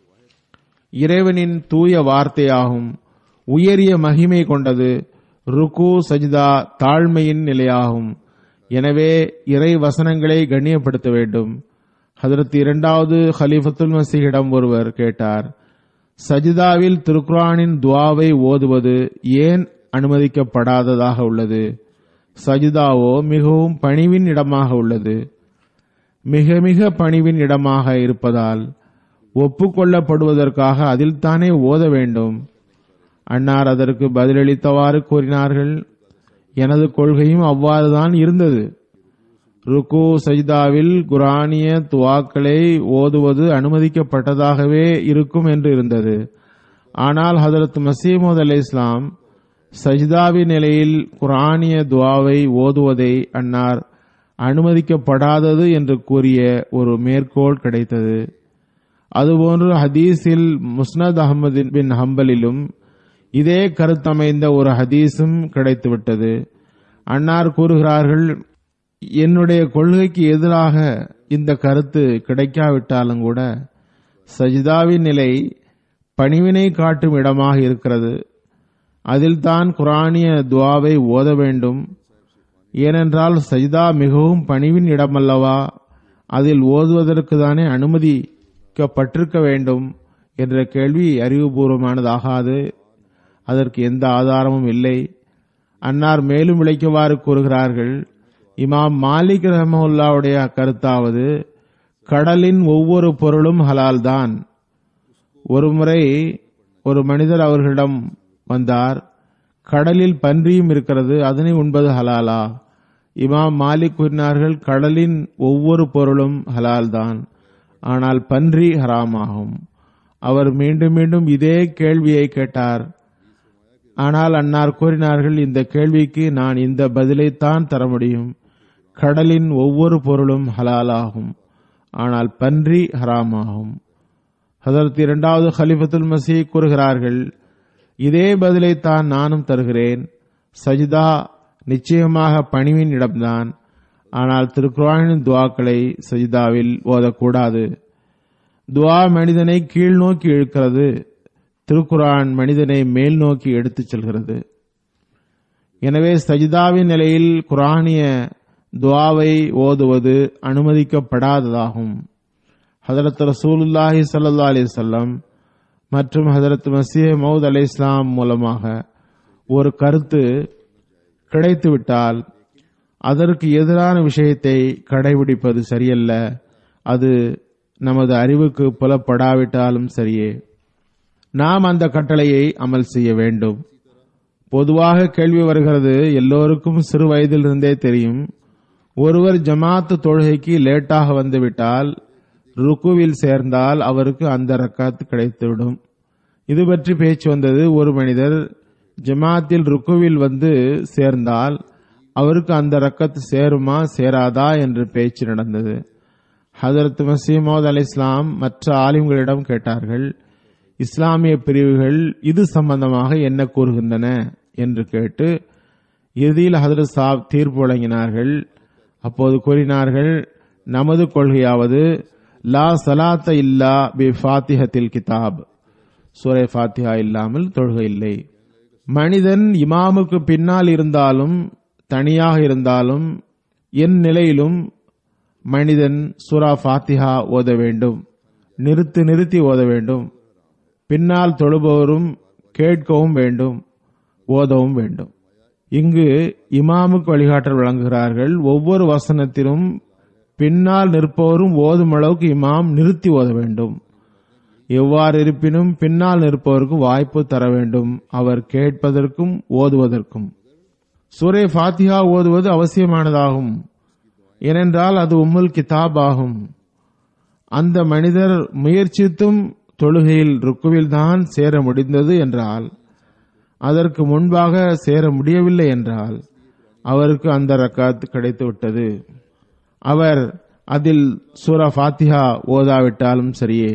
இறைவனின் தூய வார்த்தையாகும், உயரிய மகிமை கொண்டது. ருக்கு சஜிதா தாழ்மையின் நிலையாகும். எனவே இறை வசனங்களை கண்ணியப்படுத்த வேண்டும். ஹஜரத் இரண்டாவது ஹலீஃபத்துல் மசீஹிடம் ஒருவர் கேட்டார், சஜிதாவில் திருக்குரானின் துவாவை ஓதுவது ஏன் அனுமதிக்கப்படாததாக உள்ளது? சஜிதாவோ மிகவும் பணிவின் இடமாக உள்ளது. மிக மிக பணிவின் இடமாக இருப்பதால் ஒப்புக்கொள்ளப்படுவதற்காக அதில் தானே ஓத வேண்டும். அன்னார் அதற்கு பதிலளித்தவாறு கூறினார்கள், எனது கொள்கையும் அவ்வாறுதான் இருந்தது. ருக்கு சஜிதாவில் குரானிய துவாக்களை ஓதுவது அனுமதிக்கப்பட்டதாகவே இருக்கும் என்று இருந்தது. ஆனால் ஹஜரத் மசீமது அலை இஸ்லாம் சஜிதாவின் நிலையில் குரானிய துவாவை ஓதுவதை அன்னார் அனுமதிக்கப்படாதது என்று கூறிய ஒரு மேற்கோள் கிடைத்தது. அதுபோன்று ஹதீஸில் முஸ்னத் அஹமது பின் ஹம்பலிலும் இதே கருத்தமைந்த ஒரு ஹதீஸும் கிடைத்துவிட்டது. அன்னார் கூறுகிறார்கள், என்னுடைய கொள்கைக்கு எதிராக இந்த கருத்து கிடைக்காவிட்டாலும் கூட சஜிதாவின் நிலை பணிவினை காட்டும் இடமாக இருக்கிறது. அதில் தான் குரானிய துவாவை ஓத வேண்டும். ஏனென்றால் சஜிதா மிகவும் பணிவின் இடமல்லவா, அதில் ஓதுவதற்கு தானே அனுமதிக்கப்பட்டிருக்க வேண்டும் என்ற கேள்வி அறிவுபூர்வமானதாகாது. அதற்கு எந்த ஆதாரமும் இல்லை. அன்னார் மேலும் விளக்கியவாறு கூறுகிறார்கள், இமாம் மாலிக் ரஹ்மத்துல்லாஹுடைய கருத்தாவது, கடலின் ஒவ்வொரு பொருளும் ஹலால் தான். ஒருமுறை ஒரு மனிதர் அவர்களிடம் வந்தார், கடலில் பன்றியும் இருக்கிறது, அதனை உண்பது ஹலாலா? இமாம் மாலிக் கூறினார்கள், கடலின் ஒவ்வொரு பொருளும் ஹலால் தான், ஆனால் பன்றி ஹராமாகும். அவர் மீண்டும் மீண்டும் இதே கேள்வியை கேட்டார். ஆனால் அன்னார் கூறினார்கள், இந்த கேள்விக்கு நான் இந்த பதிலைத்தான் தர முடியும். கடலின் ஒவ்வொரு பொருளும் ஹலாலாகும், ஆனால் பன்றி ஹராமாகும். ஹதரத் இரண்டாவது ஹலிஃபத்துல் மஸீஹ் கூறுகிறார்கள், இதே பதிலைத்தான் நானும் தருகிறேன். சஜிதா நிச்சயமாக பணிவின் இடம்தான், ஆனால் திருக்குர்ஆனின் துவாக்களை சஜிதாவில் ஓதக்கூடாது. துவா மனிதனை கீழ் நோக்கி இழுக்கிறது, திருக்குர்ஆன் மனிதனை மேல் நோக்கி எடுத்துச் செல்கிறது. எனவே சஜிதாவின் நிலையில் குர்ஆனிய துவாவை ஓதுவது அனுமதிக்கப்படாததாகும். ஹதரத் ரசூலுல்லாஹி ஸல்லல்லாஹு அலைஹி வஸல்லம் மற்றும் ஹதரத் மஸீஹ் மவ்ஊத் அலைஹிஸ்ஸலாம் மூலமாக ஒரு கருத்து கிடைத்துவிட்டால் அதற்கு எதிரான விஷயத்தை கடைபிடிப்பது சரியல்ல. அது நமது அறிவுக்கு புலப்படாவிட்டாலும் சரியே, நாம் அந்த கட்டளையை அமல் செய்ய வேண்டும். பொதுவாக கேள்வி வருகிறது, எல்லோருக்கும் சிறு வயதிலிருந்தே தெரியும், ஒருவர் ஜமாத் தொழுகைக்கு லேட்டாக வந்துவிட்டால் ருக்குவில் சேர்ந்தால் அவருக்கு அந்த ரக்காத் கிடைத்துவிடும். இது பற்றி பேச்சு வந்தது. ஒரு மனிதர் ஜமாத்தில் ருக்குவில் வந்து சேர்ந்தால் அவருக்கு அந்த ரக்கத் சேருமா சேராதா என்று பேச்சு நடந்தது. ஹதரத் மஸீஹ் மவ்ஊத் அலைஹிஸ்ஸலாம் மற்ற ஆலிம்களிடம் கேட்டார்கள், இஸ்லாமிய பிரிவுகள் இது சம்பந்தமாக என்ன கூறுகின்றன என்று கேட்டு இறுதியில் ஹதரத் சாப் தீர்ப்பு வழங்கினார்கள். அப்போது கூறினார்கள், நமது கொள்கையாவது லா சலாத்த இல்லா பி ஃபாத்திஹத்தில் கிதாப், சூரை ஃபாத்திஹா இல்லாமல் தொழுகை இல்லை. மனிதன் இமாமுக்கு பின்னால் இருந்தாலும் தனியாக இருந்தாலும் என் நிலையிலும் மனிதன் சூரா ஃபாத்திஹா ஓத வேண்டும், நிறுத்தி நிறுத்தி ஓத வேண்டும். பின்னால் தொழுபவரும் கேட்கவும் வேண்டும், ஓதவும் வேண்டும். இங்கு இமாமுக்கு வழிகாட்டல் வழங்குகிறார்கள். ஒவ்வொரு வசனத்திலும் பின்னால் நிற்பவரும் ஓதும் அளவுக்கு இமாம் நிறுத்தி ஓத வேண்டும். எவ்வாறு இருப்பினும் பின்னால் நிற்பவருக்கு வாய்ப்பு தர வேண்டும், அவர் கேட்பதற்கும் ஓதுவதற்கும். சூரே ஃபாத்திஹா ஓதுவது அவசியமானதாகும். ஏனென்றால் அது உம்முல் கிதாப் ஆகும். அந்த மனிதர் முயற்சித்தும் தொழுகையில் ருக்குவில் தான் சேர முடிந்தது என்றால், அதற்கு முன்பாக சேர முடியவில்லை என்றால் அவருக்கு அந்த ரக்காத் கிடைத்துவிட்டது. அவர் அதில் சூரா ஃபாத்திஹா ஓதாவிட்டாலும் சரியே.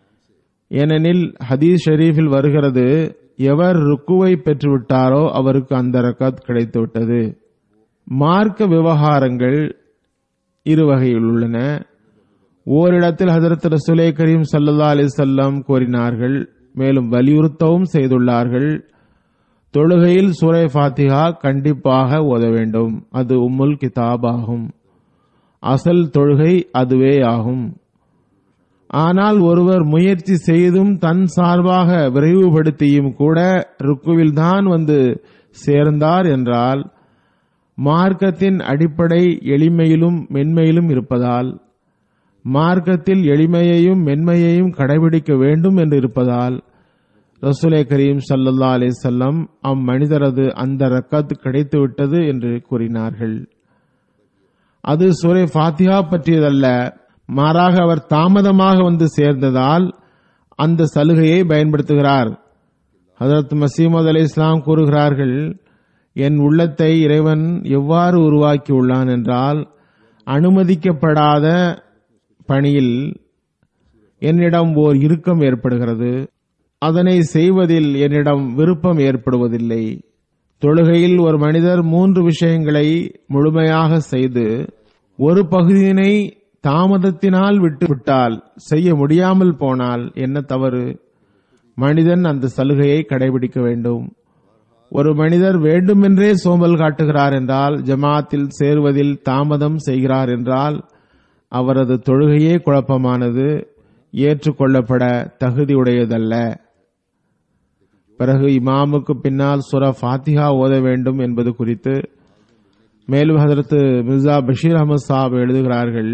ஏனெனில் ஹதீஸ் ஷரீஃபில் வருகிறது, எவர் ருக்குவை பெற்றுவிட்டாரோ அவருக்கு அந்த ரக்காத் கிடைத்துவிட்டது. மார்க்க விவகாரங்கள் இரு வகையில் உள்ளன. ஓரிடத்தில் ஹஜரத் ரசூலே கரீம் ஸல்லல்லாஹு அலைஹி வஸல்லம் கூறினார்கள், மேலும் வலியுறுத்தவும் செய்துள்ளார்கள், தொழுகையில் சூரா ஃபாத்திஹா கண்டிப்பாக ஓத வேண்டும். அது உம்முல் கிதாப் ஆகும். அசல் தொழுகை அதுவே ஆகும். ஆனால் ஒருவர் முயற்சி செய்தும் தன் சார்பாக விரைவுபடுத்தியும் கூட ருக்குவில் தான் வந்து சேர்ந்தார் என்றால், மார்க்கத்தின் அடிப்படை எளிமையிலும் மென்மையிலும் இருப்பதால், மார்க்கத்தில் எளிமையையும் மென்மையையும் கடைபிடிக்க வேண்டும் என்று இருப்பதால் ரசூலே கரீம் ஸல்லல்லாஹு அலைஹி வஸல்லம் அம்மனிதரது அந்த ரக்காத் கிடைத்துவிட்டது என்று கூறினார்கள். அது சூரா ஃபாத்திஹா பற்றியதல்ல, மாறாக அவர் தாமதமாக வந்து சேர்ந்ததால் அந்த சலுகையை பயன்படுத்துகிறார். ஹஜரத் மஸீஹ் மவ்ஊத் அலைஹிஸ்ஸலாம் கூறுகிறார்கள், என் உள்ளத்தை இறைவன் எவ்வாறு உருவாக்கி உள்ளான் என்றால், அனுமதிக்கப்படாத பணியில் என்னிடம் ஓர் இறுக்கம் ஏற்படுகிறது, அதனை செய்வதில் என்னிடம் விருப்பம் ஏற்படுவதில்லை. தொழுகையில் ஒரு மனிதர் மூன்று விஷயங்களை முழுமையாக செய்து ஒரு பகுதியினை தாமதத்தினால் விட்டுவிட்டால், செய்ய முடியாமல் போனால் என்ன தவறு? மனிதன் அந்த சலுகையை கடைபிடிக்க வேண்டும். ஒரு மனிதர் வேண்டுமென்றே சோம்பல் காட்டுகிறார் என்றால், ஜமாத்தில் சேருவதில் தாமதம் செய்கிறார் என்றால், அவரது தொழுகையே குழப்பமானது, ஏற்றுக்கொள்ளப்பட தகுதியுடையதல்ல. பிறகு இமாமுக்கு பின்னால் சூரா ஃபாத்திஹா ஓத வேண்டும் என்பது குறித்து மேலும் ஹஜரத் மிர்சா பஷீர் அஹமது சாஹிப் எழுதுகிறார்கள்.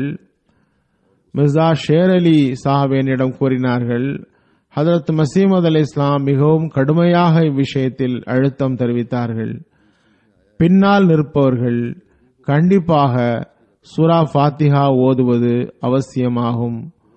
மிர்சா ஷேர் அலி சாஹிப் என்னிடம் கூறினார்கள், ஹஜரத் மசீமது அலை இஸ்லாம் மிகவும் கடுமையாக இவ்விஷயத்தில் அழுத்தம் தெரிவித்தார்கள். பின்னால் நிற்பவர்கள் கண்டிப்பாக சூரா ஃபாத்திஹா ஓதுவது அவசியமாகும்.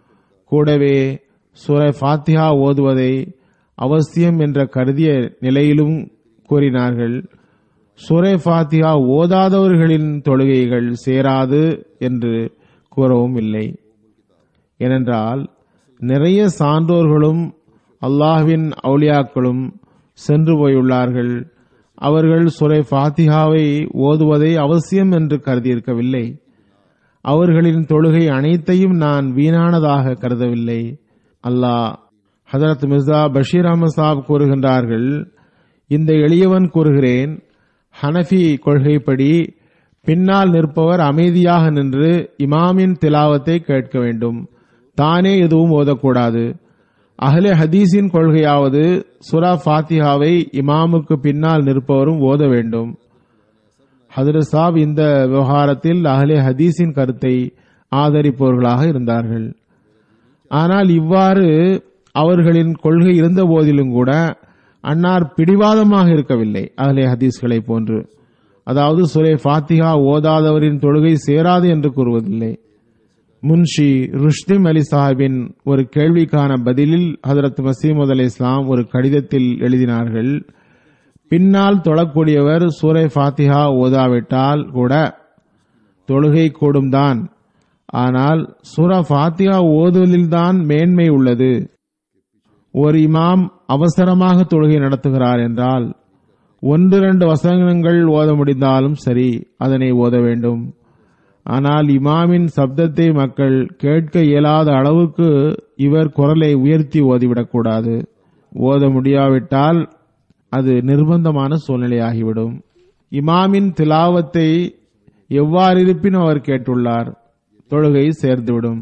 கூடவே சூரா ஃபாத்திஹா ஓதுவதை அவசியம் என்ற கருதிய நிலையிலும் கூறினார்கள். சூரா ஃபாத்திஹா ஓதாதவர்களின் தொழுகைகள் சேராது என்று கூறவும் இல்லை. ஏனென்றால் நிறைய சான்றோர்களும் அல்லாஹ்வின் அவுலியாக்களும் சென்று போயுள்ளார்கள். அவர்கள் சூரா ஃபாத்திஹாவை ஓதுவதை அவசியம் என்று கருதியிருக்கவில்லை. அவர்களின் தொழுகை அனைத்தையும் நான் வீணானதாக கருதவில்லை. அல்லாஹ் ஹஜரத் மிர்சா பஷீர் அஹமது சாஹிப் கூறுகின்றார்கள், இந்த எளியவன் கூறுகிறேன், ஹனஃபி கொள்கைப்படி பின்னால் நிற்பவர் அமைதியாக நின்று இமாமின் திலாவத்தை கேட்க வேண்டும், தானே எதுவும் ஓதக்கூடாது. அஹ்லே ஹதீஸின் கொள்கையாவது சூரா ஃபாத்திஹாவை இமாமுக்கு பின்னால் நிற்பவரும் ஓத வேண்டும். ஹஜரத் சாப் இந்த விவகாரத்தில் அஹ்லே ஹதீஸின் கருத்தை ஆதரிப்பவர்களாக இருந்தார்கள். ஆனால் இவ்வாறு அவர்களின் கொள்கை இருந்த போதிலும் கூட அன்னார் பிடிவாதமாக இருக்கவில்லை. அஹ்லே ஹதீஸ்களை போன்று, அதாவது சூரா ஃபாத்திஹா ஓதாதவரின் தொழுகை சேராது என்று கூறுவதில்லை. முன்ஷி ருஷ்திம் அலி சாஹிபின் ஒரு கேள்விக்கான பதிலில் ஹஜரத் மசீமது அலை இஸ்லாம் ஒரு கடிதத்தில் எழுதினார்கள், பின்னால் தொழக்கூடியவர் சூரா ஃபாத்திஹா ஓதாவிட்டால் கூட தொழுகை கூடும் தான், ஆனால் சூரா ஃபாத்திஹா ஓதுவதில்தான் மேன்மை உள்ளது. ஒரு இமாம் அவசரமாக தொழுகை நடத்துகிறார் என்றால் ஒன்று இரண்டு வசனங்கள் ஓத முடிந்தாலும் சரி, அதனை ஓத வேண்டும். ஆனால் இமாமின் சப்தத்தை மக்கள் கேட்க இயலாத அளவுக்கு இவர் குரலை உயர்த்தி ஓதிவிடக்கூடாது. ஓத முடியாவிட்டால் அது நிர்பந்தமான சூழ்நிலையாகிவிடும். இமாமின் திலாவத்தை எவ்வாறிருப்பினும் அவர் கேட்டுள்ளார், தொழுகை சேர்ந்துவிடும்,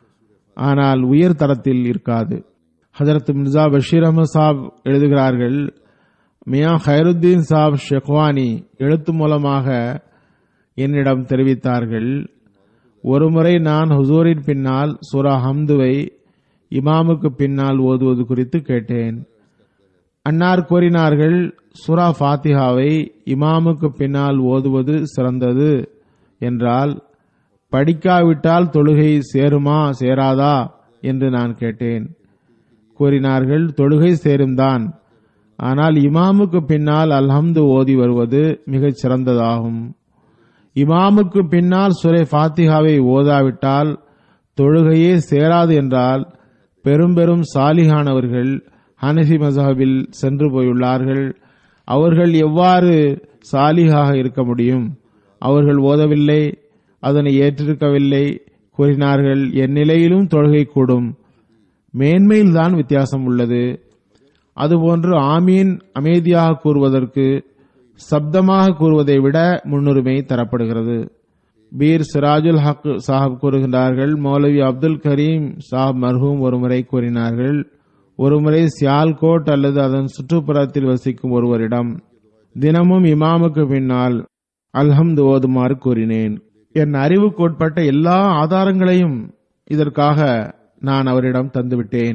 ஆனால் உயர் தரத்தில் இருக்காது. ஹஜரத் மிர்சா பஷீர் அஹமது சாப் எழுதுகிறார்கள், மியா ஹைருத்தீன் சாப் ஷெக்வானி எழுத்து மூலமாக என்னிடம் தெரிவித்தார்கள், ஒருமுறை நான் ஹுசூரின் பின்னால் சூரா ஹம்துவை இமாமுக்கு பின்னால் ஓதுவது குறித்து கேட்டேன். அன்னார் கூறினார்கள், சூரா ஃபாத்திஹாவை இமாமுக்கு பின்னால் ஓதுவது சிறந்தது என்றால் படிக்காவிட்டால் தொழுகை சேருமா சேராதா என்று நான் கேட்டேன். கூறினார்கள், தொழுகை சேரும்தான், ஆனால் இமாமுக்கு பின்னால் அல்ஹம்து ஓதி வருவது மிகச் சிறந்ததாகும். இமாமுக்கு பின்னால் சூரா ஃபாத்திஹாவை ஓதாவிட்டால் தொழுகையே சேராது என்றால் பெரும் பெரும் சாலிஹானவர்கள் ஹனஃபி மஸ்ஹபில் சென்று போயுள்ளார்கள். அவர்கள் எவ்வாறு சாலிஹாக இருக்க முடியும்? அவர்கள் ஓதவில்லை, அதனை ஏற்றிருக்கவில்லை. கூறினார்கள், என் நிலையிலும் தொழுகை கூடும், மேன்மையில்தான் வித்தியாசம் உள்ளது. அதுபோன்று ஆமீன் அமைதியாக கூறுவதற்கு சப்தமாக கூறுவதை விட முன்னுரிமை தரப்படுகிறது. பீர் சிராஜுல் ஹக் சாஹிப் கூறுகின்றார்கள், மௌலவி அப்துல் கரீம் சாஹிப் மர்ஹூம் ஒருமுறை கூறினார்கள், ஒருமுறை சியால்கோட் அல்லது அதன் சுற்றுப்புறத்தில் வசிக்கும் ஒருவரிடம் தினமும் இமாமுக்கு பின்னால் அல்ஹம்து ஓதுமாறு கூறினேன். என் அறிவுக்குட்பட்ட எல்லா ஆதாரங்களையும் இதற்காக நான் அவரிடம் தந்துவிட்டேன்.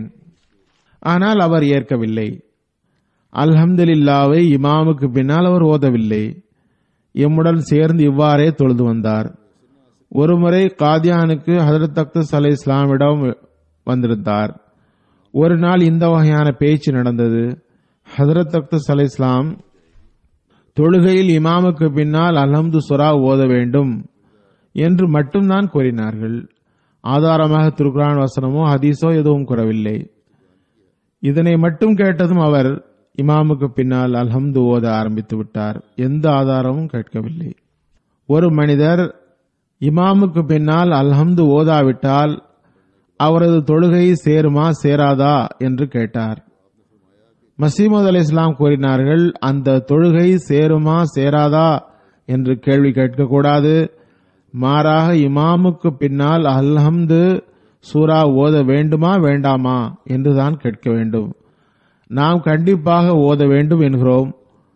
ஆனால் அவர் ஏற்கவில்லை. அல்ஹம்துலில்லாவை இமாமுக்கு பின்னால் அவர் ஓதவில்லை. எம்முடன் சேர்ந்து இவ்வாறே தொழுது வந்தார். ஒருமுறை காதியானுக்கு ஹஜரத் அக்தஸ் அலை இஸ்லாமிடம் வந்திருந்தார். ஒரு நாள் இந்த வகையான பேச்சு நடந்தது. ஹஜரத் அக்தஸ் அலை இஸ்லாம் தொழுகையில் இமாமுக்கு பின்னால் அல்ஹம்து சூரா ஓத வேண்டும் என்று மட்டும்தான் கூறினார்கள். ஆதாரமாக திருக்குரான் வசனமோ ஹதீஸோ எதுவும் கூறவில்லை. இதனை மட்டும் கேட்டதும் அவர் இமாமுக்கு பின்னால் அல்ஹம்து ஓத ஆரம்பித்து விட்டார். எந்த ஆதாரமும் கேட்கவில்லை. ஒரு மனிதர் இமாமுக்கு பின்னால் அல்ஹம்து ஓதாவிட்டால் அவரது தொழுகை சேருமா சேராதா என்று கேட்டார். மசீமது அலை இஸ்லாம் கூறினார்கள், அந்த தொழுகை சேருமா சேராதா என்று கேள்வி கேட்கக்கூடாது. மாறாக இமாமுக்கு பின்னால் அல்ஹம்து சூரா ஓத வேண்டுமா வேண்டாமா என்றுதான் கேட்க வேண்டும். நாம் கண்டிப்பாக ஓத வேண்டும் என்கிறோம்.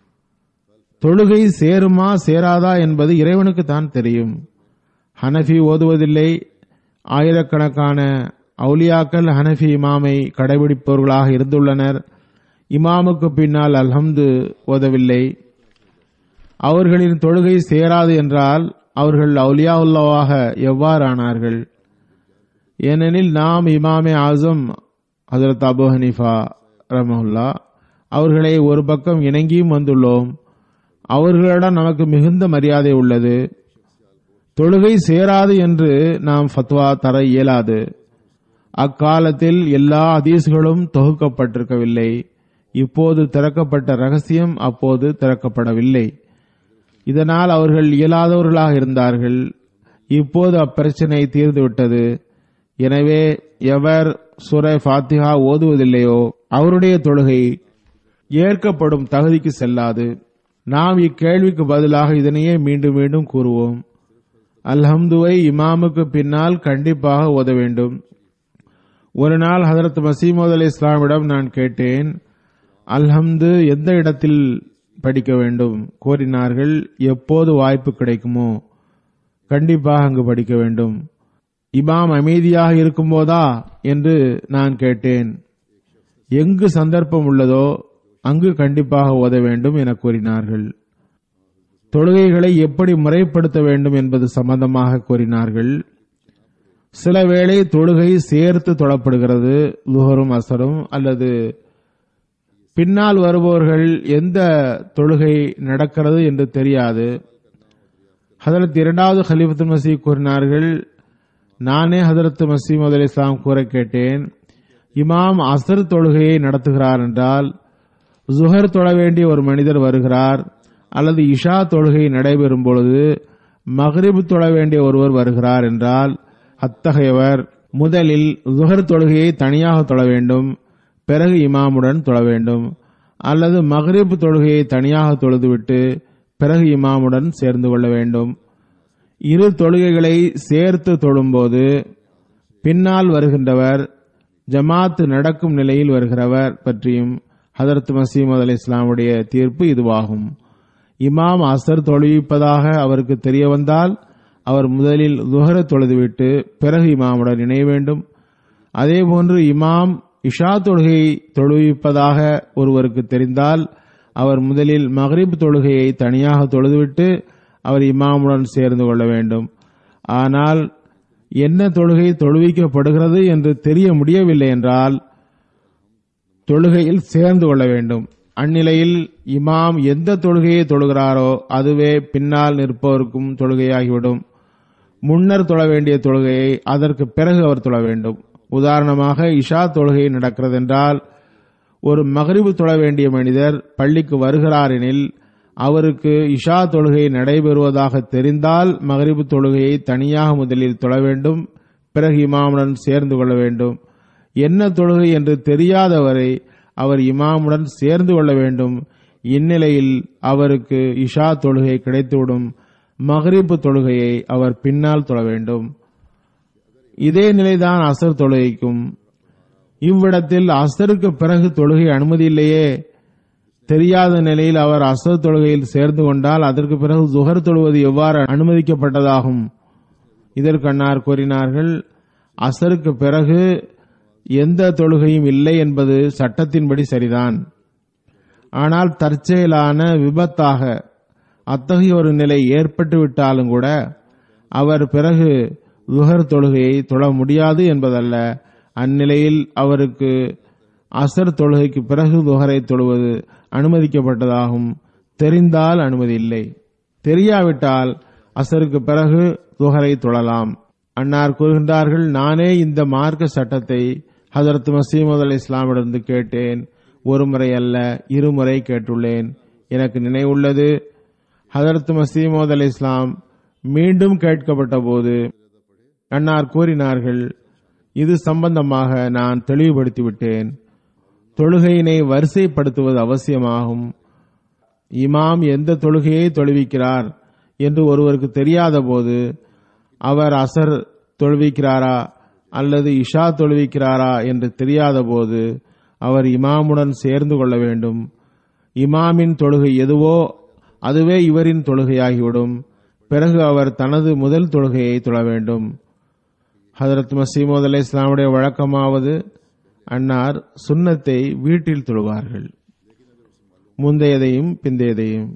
தொழுகை சேருமா சேராதா என்பது இறைவனுக்கு தான் தெரியும். ஹனஃபி ஓதுவதில்லை. ஆயிரக்கணக்கான அவுலியாக்கள் ஹனஃபி இமாமை கடைபிடிப்பவர்களாக இருந்துள்ளனர். இமாமுக்கு பின்னால் அல்ஹம்து ஓதவில்லை. அவர்களின் தொழுகை சேராது என்றால் அவர்கள் அவுலியாவுல்லாவாக எவ்வாறு ஆனார்கள்? ஏனெனில் நாம் இமாமே ஆசம் ஹஜ்ரத் அபூ ஹனீஃபா ரஹ்மத்துல்லாஹ் அவர்களை ஒரு பக்கம் இணங்கியும் வந்துள்ளோம். அவர்களிடம் நமக்கு மிகுந்த மரியாதை உள்ளது. தொழுகை சேராது என்று நாம் ஃபத்வா தர இயலாது. அக்காலத்தில் எல்லா ஹதீஸ்களும் தொகுக்கப்பட்டிருக்கவில்லை. இப்போது திறக்கப்பட்ட ரகசியம் அப்போது திறக்கப்படவில்லை. இதனால் அவர்கள் இயலாதவர்களாக இருந்தார்கள். இப்போது அப்பிரச்சனை தீர்ந்துவிட்டது. எனவே எவர் சூரா ஃபாத்திஹா ஓதுவதில்லையோ அவருடைய தொழுகை ஏற்கப்படும் தகுதிக்கு செல்லாது. நாம் இக்கேள்விக்கு பதிலாக இதனையே மீண்டும் மீண்டும் கூறுவோம். அல்ஹம்துவை இமாமுக்கு பின்னால் கண்டிப்பாக ஓத வேண்டும். ஒரு நாள் ஹஜ்ரத் மசீமது அலை இஸ்லாமிடம் நான் கேட்டேன், அல்ஹம்து எந்த இடத்தில் படிக்க வேண்டும்? கோரினார்கள். எப்போது வாய்ப்பு கிடைக்குமோ கண்டிப்பாக அங்கு படிக்க வேண்டும். இமாம் அமைதியாக இருக்கும்போதா என்று நான் கேட்டேன். எங்கு சந்தர்ப்பம் உள்ளதோ அங்கு கண்டிப்பாக ஓத வேண்டும் என கூறினார்கள். தொழுகைகளை எப்படி முறைப்படுத்த வேண்டும் என்பது சம்பந்தமாக கூறினார்கள். சில வேளை தொழுகை சேர்த்து தொழப்படுகிறது, லுஹரும் அசரும், அல்லது பின்னால் வருபவர்கள் எந்த தொழுகை நடக்கிறது என்று தெரியாது. ஹதரத் இரண்டாவது கலீஃபத்துல் மஸீஹ் கூறினார்கள், நானே ஹதரத் மஸீஹ் அலைஹிஸ் ஸலாம் கூற கேட்டேன், இமாம் அஸ்ர் தொழுகையை நடத்துகிறார் என்றால் zuhர் தொழ வேண்டிய ஒரு மனிதர் வருகிறார், அல்லது இஷா தொழுகை நடைபெறும் பொழுது மக்ரிப் தொழ வேண்டிய ஒருவர் வருகிறார் என்றால் அத்தகையவர் முதலில் zuhர் தொழுகையை தனியாக தொழ வேண்டும், பிறகு இமாமுடன் தொழ வேண்டும். அல்லது மக்ரிப் தொழுகையை தனியாக தொழுதுவிட்டு பிறகு இமாமுடன் சேர்ந்து கொள்ள வேண்டும். இரு தொழுகைகளை சேர்த்து தொழும்போது பின்னால் வருகின்றவர் ஜமாத் நடக்கும் நிலையில் வருகிறவர் பற்றியும் ஹதரத் மஸீஹ் அலைஹிஸ் ஸலாமுடைய தீர்ப்பு இதுவாகும். இமாம் அஸ்ர் தொழுவிப்பதாக அவருக்கு தெரிய வந்தால் அவர் முதலில் zuhர் தொழுதுவிட்டு பிறகு இமாமுடன் இணைய வேண்டும். அதேபோன்று இமாம் இஷா தொழுகையை தொழுவிப்பதாக ஒருவருக்கு தெரிந்தால் அவர் முதலில் மக்ரிப் தொழுகையை தனியாக தொழுதுவிட்டு அவர் இமாமுடன் சேர்ந்து கொள்ள வேண்டும். ஆனால் என்ன தொழுகை தொழுவிக்கப்படுகிறது என்று தெரிய முடியவில்லை என்றால் தொழுகையில் சேர்ந்து கொள்ள வேண்டும். அந்நிலையில் இமாம் எந்த தொழுகையை தொழுகிறாரோ அதுவே பின்னால் நிற்பவருக்கும் தொழுகையாகிவிடும். முன்னர் தொழ வேண்டிய தொழுகையை அதற்கு பிறகு அவர் தொழ வேண்டும். உதாரணமாக இஷா தொழுகை நடக்கிறது என்றால் ஒரு மக்ரிப் தொழ வேண்டிய மனிதர் பள்ளிக்கு வருகிறார் எனில் அவருக்கு இஷா தொழுகை நடைபெறுவதாக தெரிந்தால் மக்ரிப் தொழுகையை தனியாக முதலில் தொழ வேண்டும், பிறகு இமாமுடன் சேர்ந்து கொள்ள வேண்டும். என்ன தொழுகை என்று தெரியாதவரை அவர் இமாமுடன் சேர்ந்து கொள்ள வேண்டும். இந்நிலையில் அவருக்கு இஷா தொழுகை கிடைத்துவிடும். மக்ரிப் தொழுகையை அவர் பின்னால் தொழ வேண்டும். இதே நிலைதான் அசர் தொழுகைக்கும். இவ்விடத்தில் அசருக்கு பிறகு தொழுகை அனுமதி இல்லையே, தெரியாத நிலையில் அவர் அசர் தொழுகையில் சேர்ந்து கொண்டால் அதற்கு பிறகு zuhர் தொழுவது எவ்வாறு அனுமதிக்கப்பட்டதாகும்? இதற்கு அன்னார் கூறினார்கள், அசருக்கு பிறகு எந்த தொழுகையும் இல்லை என்பது சட்டத்தின்படி சரிதான். ஆனால் தற்செயலான விபத்தாக அத்தகைய ஒரு நிலை ஏற்பட்டுவிட்டாலும் கூட அவர் பிறகு zuhர் தொழுகையை தொழ முடியாது என்பதல்ல. அந்நிலையில் அவருக்கு அசர் தொழுகைக்கு பிறகு zuhரை தொழுவது அனுமதிக்கப்பட்டதாகும். தெரிந்தால் அனுமதி இல்லை, தெரியாவிட்டால் அசருக்கு பிறகு zuhரை தொழலாம். அன்னார் கூறுகின்றார்கள், நானே இந்த மார்க்க சட்டத்தை ஹஜரத் மஸீஹ் அலைஹிஸ் ஸலாமிடமிருந்து கேட்டேன். ஒரு முறை அல்ல, இருமுறை கேட்டுள்ளேன். எனக்கு நினைவுள்ளது, ஹஜரத் மஸீஹ் அலைஹிஸ் ஸலாம் மீண்டும் கேட்கப்பட்ட போது அன்னார் கூறினார்கள், இது சம்பந்தமாக நான் தெளிவுபடுத்திவிட்டேன். தொழுகையினை வரிசைப்படுத்துவது அவசியமாகும். இமாம் எந்த தொழுகையை தொழுவிக்கிறார் என்று ஒருவருக்கு தெரியாத போது, அவர் அசர் தொழுவிக்கிறாரா அல்லது இஷா தொழுவிக்கிறாரா என்று தெரியாத போது அவர் இமாமுடன் சேர்ந்து கொள்ள வேண்டும். இமாமின் தொழுகை எதுவோ அதுவே இவரின் தொழுகையாகிவிடும். பிறகு அவர் தனது முதல் தொழுகையை தொழ வேண்டும். ஹதரத் மசீமோத் அலை இஸ்லாமுடைய வழக்கமாவது, அன்னார் சுன்னத்தை வீட்டில் தொழுவார்கள், முந்தையதையும் பிந்தையதையும்.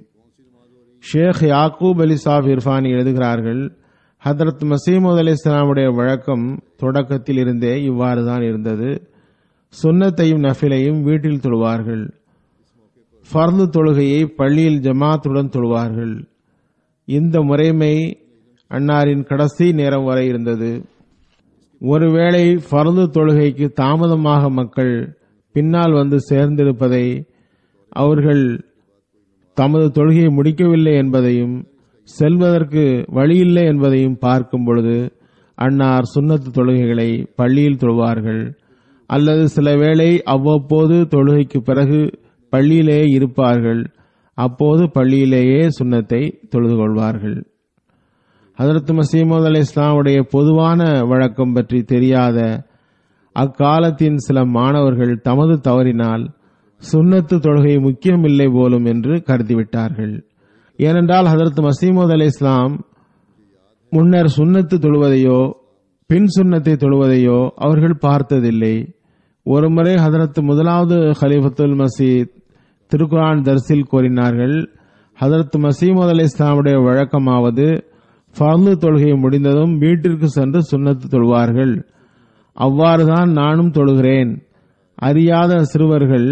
ஷேக் யாக்கூப் அலி சாப் இர்ஃபானி எழுதுகிறார்கள், ஹதரத் மசீமோத் அலை இஸ்லாமுடைய வழக்கம் தொடக்கத்தில் இருந்தே இவ்வாறுதான் இருந்தது. சுன்னத்தையும் நஃபிலையும் வீட்டில் தொழுவார்கள். ஃபர்து தொழுகையை பள்ளியில் ஜமாத்துடன் தொழுவார்கள். இந்த முறைமை அன்னாரின் கடைசி நேரம் வரை இருந்தது. ஒருவேளை ஃபர்து தொழுகைக்கு தாமதமாக மக்கள் பின்னால் வந்து சேர்ந்திருப்பதை, அவர்கள் தமது தொழுகையை முடிக்கவில்லை என்பதையும் செல்வதற்கு வழியில்லை என்பதையும் பார்க்கும் பொழுது அன்னார் சுன்னத்து தொழுகைகளை பள்ளியில் தொழுவார்கள். அல்லது சில வேளை அவ்வப்போது தொழுகைக்கு பிறகு பள்ளியிலேயே இருப்பார்கள். அப்போது பள்ளியிலேயே சுன்னத்தை தொழுது கொள்வார்கள். ஹதரத் மசீமோத் அலை இஸ்லாமுடைய பொதுவான வழக்கம் பற்றி தெரியாத அக்காலத்தின் சில மாணவர்கள் தமது தவறினால் சுன்னத்து தொழுகை முக்கியமில்லை போலும் என்று கருதிவிட்டார்கள். ஏனென்றால் ஹதரத் மசீமோத் அலை இஸ்லாம் முன்னர் சுன்னத்து தொழுவதையோ பின் சுன்னத்தை தொழுவதையோ அவர்கள் பார்த்ததில்லை. ஒருமுறை ஹதரத் முதலாவது ஹலீஃபத்துல் மசீத் திருக்குரான் தர்சில் கூறினார்கள், ஹதரத் மசீமோத் அலை இஸ்லாமுடைய வழக்கமாவது ஃபர்து தொழுகை முடிந்ததும் வீட்டிற்கு சென்று சுன்னத்து தொழுவார்கள். அவ்வாறுதான் நானும் தொழுகிறேன். அறியாத சிறுவர்கள்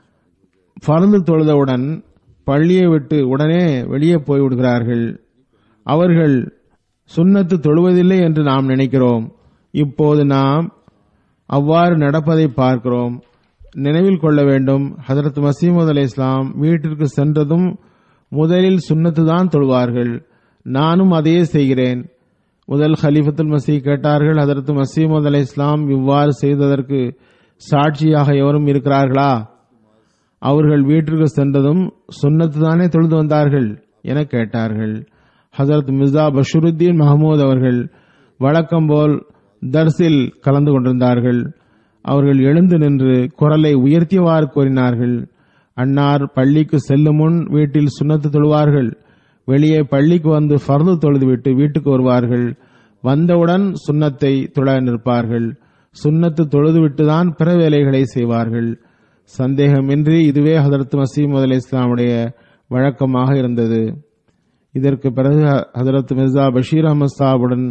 ஃபர்து தொழுதவுடன் பள்ளியை விட்டு உடனே வெளியே போய்விடுகிறார்கள். அவர்கள் சுன்னத்து தொழுவதில்லை என்று நாம் நினைக்கிறோம். இப்போது நாம் அவ்வாறு நடப்பதை பார்க்கிறோம். நினைவில் கொள்ள வேண்டும், ஹதரத் மசீமோத் அலை இஸ்லாம் வீட்டிற்கு சென்றதும் முதலில் சுன்னத்து தான் தொழுவார்கள். நானும் அதையே செய்கிறேன். முதல் ஹலீஃபத்துல் மசீஹ் கேட்டார்கள், ஹதரத் மசீமோத் அலை இஸ்லாம் இவ்வாறு செய்ததற்கு சாட்சியாக எவரும் இருக்கிறார்களா? அவர்கள் வீட்டிற்கு சென்றதும் சுன்னத்து தானே தொழுது வந்தார்கள் என கேட்டார்கள். ஹசரத் மிர்சா பஷருத்தீன் மஹமூத் அவர்கள் வழக்கம் போல் தர்சில் கலந்து கொண்டிருந்தார்கள். அவர்கள் எழுந்து நின்று குரலை உயர்த்தியவாறு கூறினார்கள், அன்னார் பள்ளிக்கு செல்லும் முன் வீட்டில் சுன்னத்து தொழுவார்கள். வெளியே பள்ளிக்கு வந்து ஃபர்து தொழுதுவிட்டு வீட்டுக்கு வருவார்கள். வந்தவுடன் சுன்னத்தை தொழ நிற்பார்கள். சுன்னத்து தொழுதுவிட்டுதான் பிற வேலைகளை செய்வார்கள். சந்தேகமின்றி இதுவே ஹதரத் மசீமோத் அலை இஸ்லாமுடைய வழக்கமாக இருந்தது. இதற்கு பிறகு ஹதரத் மிர்சா பஷீர் அஹமத் சாஹுடன்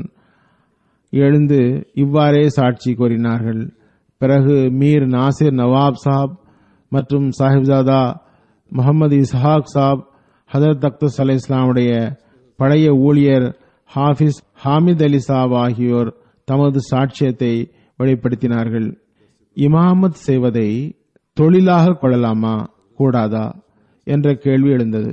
எழுந்து இவ்வாறே சாட்சி கூறினார்கள். பிறகு மீர் நாசிர் நவாப் சாப் மற்றும் சாஹிப்சாதா முகமது இஸ்ஹாக் சாப், ஹதரத் அக்தஸ் அலை இஸ்லாமுடைய பழைய ஊழியர் ஹாஃபிஸ் ஹாமித் அலி சாப் ஆகியோர் தமது சாட்சியத்தை வெளிப்படுத்தினார்கள். இமாமத் செய்வதை தொழிலாக கொள்ளலாமா கூடாதா என்ற கேள்வி எழுந்தது.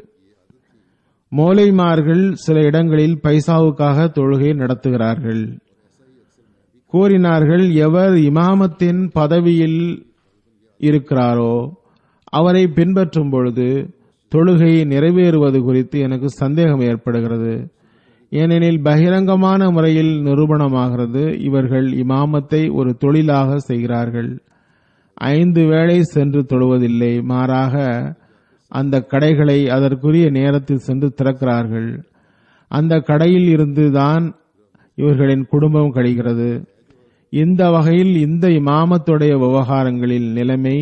மௌலைமார்கள் சில இடங்களில் பைசாவுக்காக தொழுகை நடத்துகிறார்கள். கூறினார்கள், எவர் இமாமத்தின் பதவியில் இருக்கிறாரோ அவரை பின்பற்றும் பொழுது தொழுகை நிறைவேறுவது குறித்து எனக்கு சந்தேகம் ஏற்படுகிறது. ஏனெனில் பகிரங்கமான முறையில் நிரூபணமாகிறது, இவர்கள் இமாமத்தை ஒரு தொழிலாக செய்கிறார்கள். ஐந்து வேளை சென்று தொழுவதில்லை, மாறாக அந்த கடைகளை அதற்குரிய நேரத்தில் சென்று திறக்கிறார்கள். அந்த கடையில் இருந்துதான் இவர்களின் குடும்பம் கழிகிறது. இந்த வகையில் இந்த இமாமத்துடைய விவகாரங்களில் நிலைமை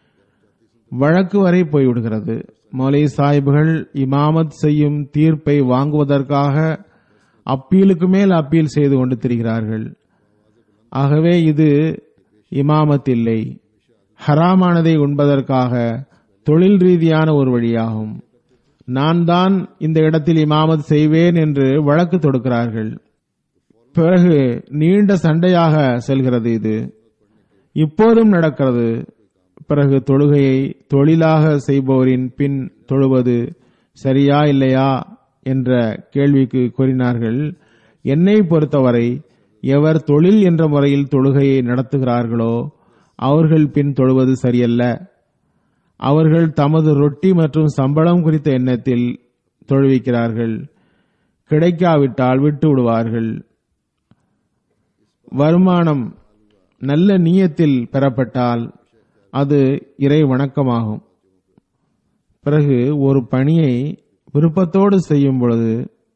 வழக்கு வரை போய்விடுகிறது. மௌலை சாஹிபுகள் இமாமத் செய்யும் தீர்ப்பை வாங்குவதற்காக அப்பீலுக்கு மேல் அப்பீல் செய்து கொண்டு திரிகிறார்கள். ஆகவே இது இமாமத் இல்லை, ஹராமானதை உண்பதற்காக தொழில் ரீதியான ஒரு வழியாகும். நான் தான் இந்த இடத்தில் இமாமத் செய்வேன் என்று வழக்கு தொடுக்கிறார்கள். பிறகு நீண்ட சண்டையாக செல்கிறது. இது இப்போதும் நடக்கிறது. பிறகு தொழுகையை தொழிலாக செய்பவரின் பின் தொழுவது சரியா இல்லையா என்ற கேள்விக்கு கூறினார்கள், என்னை பொறுத்தவரை எவர் தொழில் என்ற முறையில் தொழுகையை நடத்துகிறார்களோ அவர்கள் பின் தொழுவது சரியல்ல. அவர்கள் தமது ரொட்டி மற்றும் சம்பளம் குறித்த எண்ணத்தில் தொழுவிக்கிறார்கள். கிடைக்காவிட்டால் விட்டு விடுவார்கள். வருமானம் நல்ல நியத்தில் பெறப்பட்டால் அது இறை வணக்கமாகும். பிறகு ஒரு பணியை விருப்பத்தோடு செய்யும் பொழுது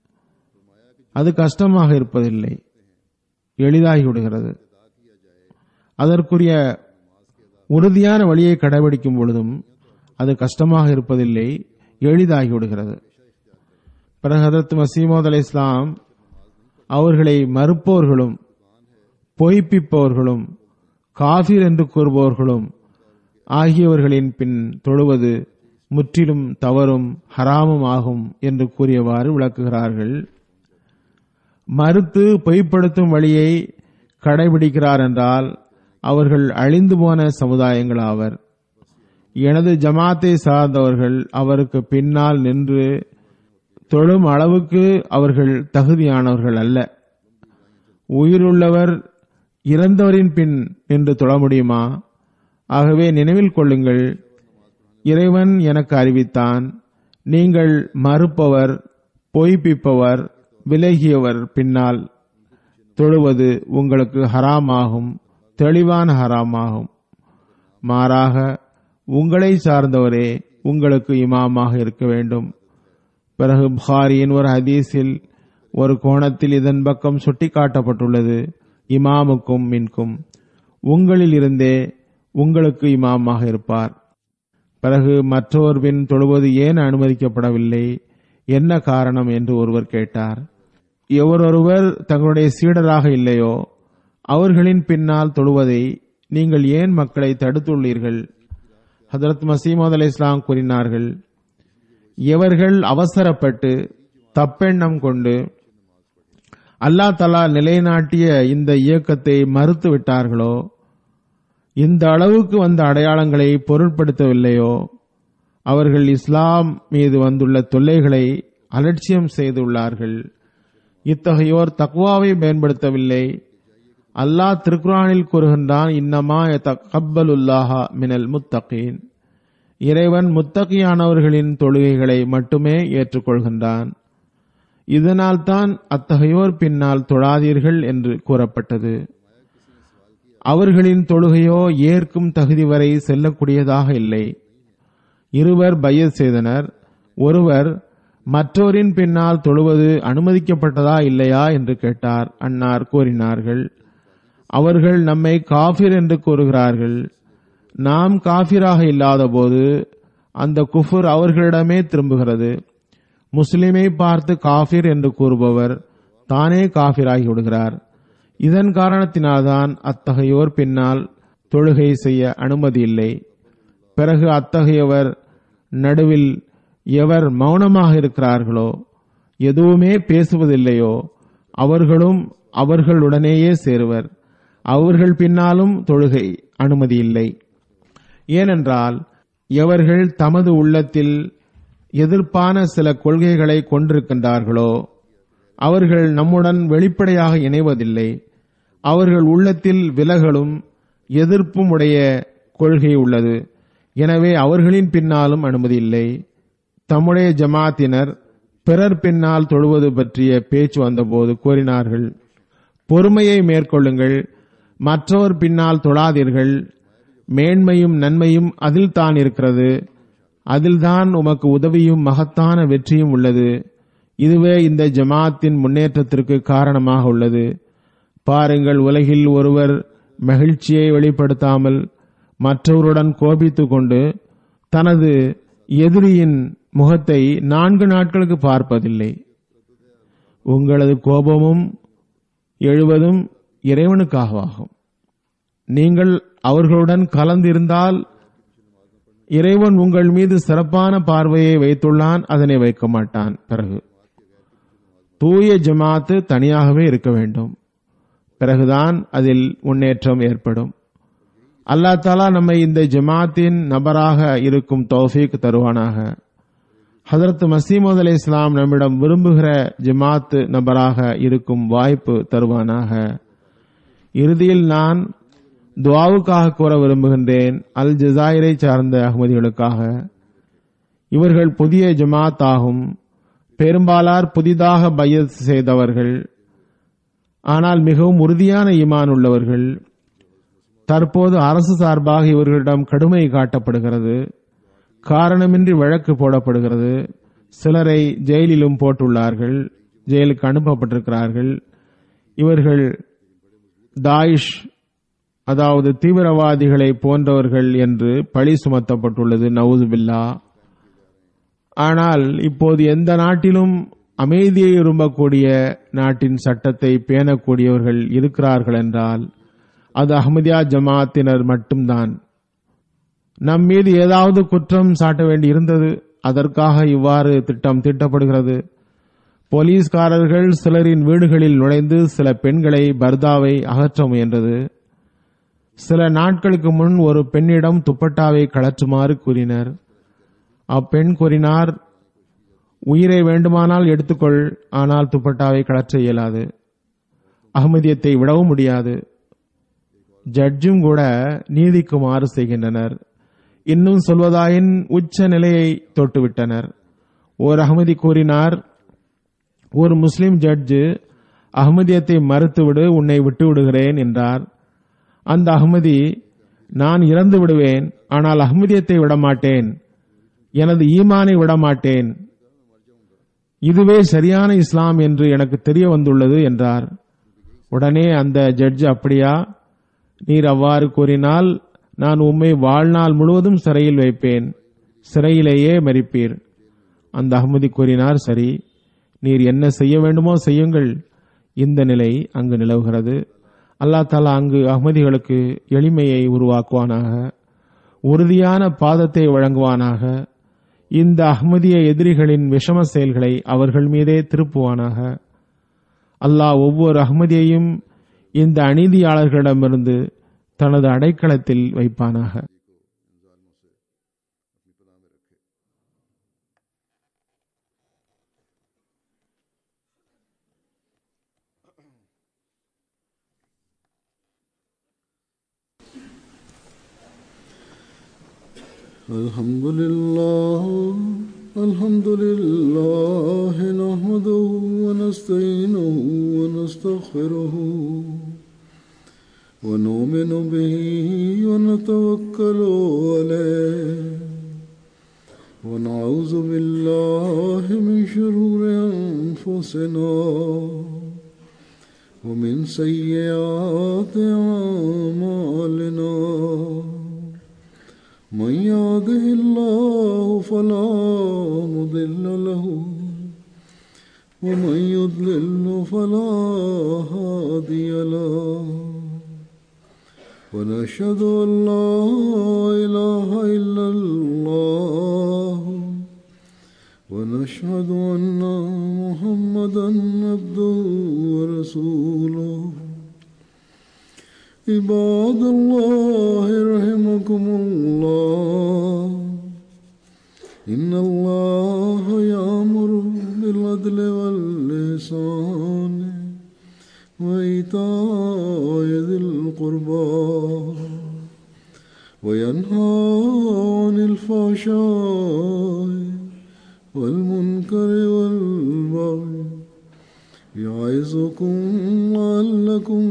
அது கஷ்டமாக இருப்பதில்லை, எளிதாகிவிடுகிறது. அதற்குரிய உறுதியான வழியை கடைபிடிக்கும் பொழுதும் அது கஷ்டமாக இருப்பதில்லை, எளிதாகிவிடுகிறது. பிறகு ஹதரத் மசீமோத் அலை இஸ்லாம் அவர்களை மறுப்பவர்களும் பொய்ப்பிப்பவர்களும் காஃபிர் என்று கூறுபவர்களும் ஆகியவர்களின் பின் தொழுவது முற்றிலும் தவறும் ஹராமும் ஆகும் என்று கூறியவாறு விளக்குகிறார்கள். மறுத்து பொய்ப்படுத்தும் வழியை கடைபிடிக்கிறார் என்றால் அவர்கள் அழிந்து போன சமுதாயங்கள் ஆவர். எனது ஜமாத்தை சார்ந்தவர்கள் அவருக்கு பின்னால் நின்று தொழும் அளவுக்கு அவர்கள் தகுதியானவர்கள் அல்ல. உயிருள்ளவர் இறந்தவரின் பின் நின்று தொழ முடியுமா? ஆகவே நினைவில் கொள்ளுங்கள், இறைவன் எனக்கு அறிவித்தான், நீங்கள் மறுப்பவர், பொய்ப்பிப்பவர், விலகியவர் பின்னால் தொழுவது உங்களுக்கு ஹராமாகும், தெளிவான ஹராமாகும். மாறாக உங்களை சார்ந்தவரே உங்களுக்கு இமாமாக இருக்க வேண்டும். பிறகு புகாரியின் ஒரு ஹதீஸில் ஒரு கோணத்தில் இதன் பக்கம் சுட்டிக்காட்டப்பட்டுள்ளது, இமாமுக்கும் மின்கும், உங்களில் இருந்தே உங்களுக்கு இமாமாக இருப்பார். பிறகு மற்றொரு பின் தொழுவது ஏன் அனுமதிக்கப்படவில்லை, என்ன காரணம் என்று ஒருவர் கேட்டார். எவரொருவர் தங்களுடைய சீடராக இல்லையோ அவர்களின் பின்னால் தொழுவதை நீங்கள் ஏன் மக்களை தடுத்துள்ளீர்கள்? ஹதரத் மசீமோத் அலை இஸ்லாம் கூறினார்கள், எவர்கள் அவசரப்பட்டு தப்பெண்ணம் கொண்டு அல்லாஹ் தஆலா நிலைநாட்டிய இந்த இயக்கத்தை மறுத்து விட்டார்களோ, இந்த அளவுக்கு வந்த அடையாளங்களை பொருட்படுத்தவில்லையோ, அவர்கள் இஸ்லாம் மீது வந்துள்ள தொல்லைகளை அலட்சியம் செய்துள்ளார்கள். இத்தகையோர் தக்வாவை பயன்படுத்தவில்லை. அல்லாஹ் திருக்குர்ஆனில் கூறுகின்றான், இன்னமா யதகப்பலுல்லாஹ மினல் முத்தகீன், இறைவன் முத்தகியானவர்களின் தொழுகைகளை மட்டுமே ஏற்றுக்கொள்கின்றான். இதனால் தான் அத்தகையோர் பின்னால் தொழாதீர்கள் என்று கூறப்பட்டது. அவர்களின் தொழுகையோ ஏற்கும் தகுதி வரை செல்லக்கூடியதாக இல்லை. இருவர் பையத் செய்தனர். ஒருவர் மற்றோரின் பின்னால் தொழுவது அனுமதிக்கப்பட்டதா இல்லையா என்று கேட்டார். அன்னார் கூறினார்கள், அவர்கள் நம்மை காஃபிர் என்று கூறுகிறார்கள். நாம் காஃபிராக இல்லாத போது அந்த குஃபுர் அவர்களிடமே திரும்புகிறது. முஸ்லிமை பார்த்து காஃபிர் என்று கூறுபவர் தானே காஃபிராகி விடுகிறார். இதன் காரணத்தினால்தான் அத்தகையோர் பின்னால் தொழுகை செய்ய அனுமதி இல்லை. பிறகு அத்தகையவர் நடுவில் எவர் மௌனமாக இருக்கிறார்களோ, எதுவுமே பேசுவதில்லையோ, அவர்களும் அவர்களுடனேயே சேருவர். அவர்கள் பின்னாலும் தொழுகை அனுமதி இல்லை. ஏனென்றால் எவர்கள் தமது உள்ளத்தில் எதிர்ப்பான சில கொள்கைகளை கொண்டிருக்கின்றார்களோ அவர்கள் நம்முடன் வெளிப்படையாக இணைவதில்லை. அவர்கள் உள்ளத்தில் விலகலும் எதிர்ப்பும் உடைய கொள்கை உள்ளது. எனவே அவர்களின் பின்னாலும் அனுமதி இல்லை. தம்முடைய ஜமாத்தினர் பிறர் பின்னால் தொழுவது பற்றிய பேச்சு வந்தபோது கூறினார்கள், பொறுமையை மேற்கொள்ளுங்கள், மற்றவர் பின்னால் தொழாதீர்கள். மேன்மையும் நன்மையும் அதில் தான் இருக்கிறது. அதில்தான் உமக்கு உதவியும் மகத்தான வெற்றியும் உள்ளது. இதுவே இந்த ஜமாத்தின் முன்னேற்றத்திற்கு காரணமாக உள்ளது. பாருங்கள், உலகில் ஒருவர் மகிழ்ச்சியை வெளிப்படுத்தாமல் மற்றவருடன் கோபித்துக் கொண்டு தனது எதிரியின் முகத்தை நான்கு நாட்களுக்கு பார்ப்பதில்லை. உங்களது கோபமும் எழுவதும் இறைவனுக்காகவாகும். நீங்கள் அவர்களுடன் கலந்திருந்தால் இறைவன் உங்கள் மீது சிறப்பான பார்வையை வைத்துள்ளான், அதனை வைக்க மாட்டான். பிறகு தூய ஜமாத்து தனியாகவே இருக்க வேண்டும். பிறகுதான் அதில் முன்னேற்றம் ஏற்படும். அல்லாஹ் தஆலா நம்மை இந்த ஜமாத்தின் நபராக இருக்கும் தௌஃபீக் தருவானாக. ஹதரத் மசீமது அலை இஸ்லாம் நம்மிடம் விரும்புகிற ஜமாத் நபராக இருக்கும் வாய்ப்பு தருவானாக. இறுதியில் நான் துஆவுக்காக கூற விரும்புகின்றேன். அல் ஜசாயிரை சார்ந்த அஹ்மதிகளுக்காக. இவர்கள் புதிய ஜமாத் ஆகும். பெரும்பாலார் புதிதாக பையத் செய்தவர்கள், ஆனால் மிகவும் உறுதியான ஈமான் உள்ளவர்கள். தற்போது அரசு சார்பாக இவர்களிடம் கடுமை காட்டப்படுகிறது. காரணமின்றி வழக்கு போடப்படுகிறது. சிலரை ஜெயிலிலும் போட்டுள்ளார்கள், ஜெயிலுக்கு அனுப்பப்பட்டிருக்கிறார்கள். இவர்கள் தாயிஷ், அதாவது தீவிரவாதிகளை போன்றவர்கள் என்று பழி சுமத்தப்பட்டுள்ளது. நவுது பில்லா. ஆனால் இப்போது எந்த நாட்டிலும் அமைதியை விரும்பக்கூடிய நாட்டின் சட்டத்தை பேணக்கூடியவர்கள் இருக்கிறார்கள் என்றால் அது அஹ்மதியா ஜமாத்தினர் மட்டும்தான். நம் மீது ஏதாவது குற்றம் சாட்ட வேண்டி இருந்தது, அதற்காக இவ்வாறு திட்டம் தீட்டப்படுகிறது. போலீஸ்காரர்கள் சிலரின் வீடுகளில் நுழைந்து சில பெண்களை பர்தாவை அகற்ற முயன்றது. சில நாட்களுக்கு முன் ஒரு பெண்ணிடம் துப்பட்டாவை கழற்றுமாறு கூறினர். அப்பெண் கூறினார், உயிரை வேண்டுமானால் எடுத்துக்கொள், ஆனால் துப்பட்டாவை கழற்ற இயலாது, அஹ்மதியத்தை விடவும் முடியாது. ஜட்ஜும் கூட நீதிக்கு மாறு செய்கின்றனர். இன்னும் சொல்வதாயின் உச்ச நிலையை தொட்டுவிட்டனர். ஓர் அஹ்மதி கூறினார், ஒரு முஸ்லிம் ஜட்ஜு அஹ்மதியத்தை மறுத்துவிடு, உன்னை விட்டு விடுகிறேன் என்றார். அந்த அஹ்மதி, நான் இறந்து விடுவேன், ஆனால் அஹ்மதியத்தை விடமாட்டேன், எனது ஈமானை விடமாட்டேன், இதுவே சரியான இஸ்லாம் என்று எனக்கு தெரிய வந்துள்ளது என்றார். உடனே அந்த ஜட்ஜ், அப்படியா, நீர் அவ்வாறு கூறினால் நான் உம்மை வாழ்நாள் முழுவதும் சிறையில் வைப்பேன், சிறையிலேயே மரிப்பீர். அந்த அஹ்மதி கூறினார், சரி, நீர் என்ன செய்ய வேண்டுமோ செய்யுங்கள். இந்த நிலை அங்கு நிலவுகிறது. அல்லாஹ் தஆலா அங்கு அஹ்மதிகளுக்கு எளிமையை உருவாக்குவானாக, உறுதியான பாதத்தை வழங்குவானாக. இந்த அஹ்மதிய எதிரிகளின் விஷம செயல்களை அவர்கள் மீதே திருப்புவானாக. அல்லாஹ் ஒவ்வொரு அஹ்மதியையும் இந்த அநீதியாளர்களிடமிருந்து தனது அடைக்கலத்தில் வைப்பானாக.
Alhamdulillah, alhamdulillah, nahmaduhu wa nasta'inuhu wa nastaghfiruhu wa nu'minu bihi wa natawakkalu alayhi wa na'udhu billahi min shururi anfusina wa min sayyiati a'malina. من يهده الله فلا مضل له ومن يضلل فلا هادي له ونشهد أن لا إله إلا الله ونشهد أن محمدا عبده ورسوله. عباد الله رحمكم الله إن الله يأمر بالعدل والإحسان وإيتاء ذي القربى وينهى عن الفحشاء والمنكر والبغي يعظكم لعلكم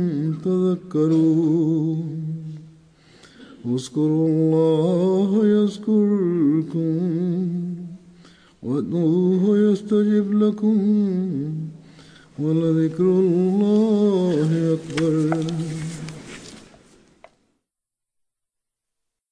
تذكرون. اذكروا الله يذكركم وادعوه يستجب لكم ولذكر الله أكبر.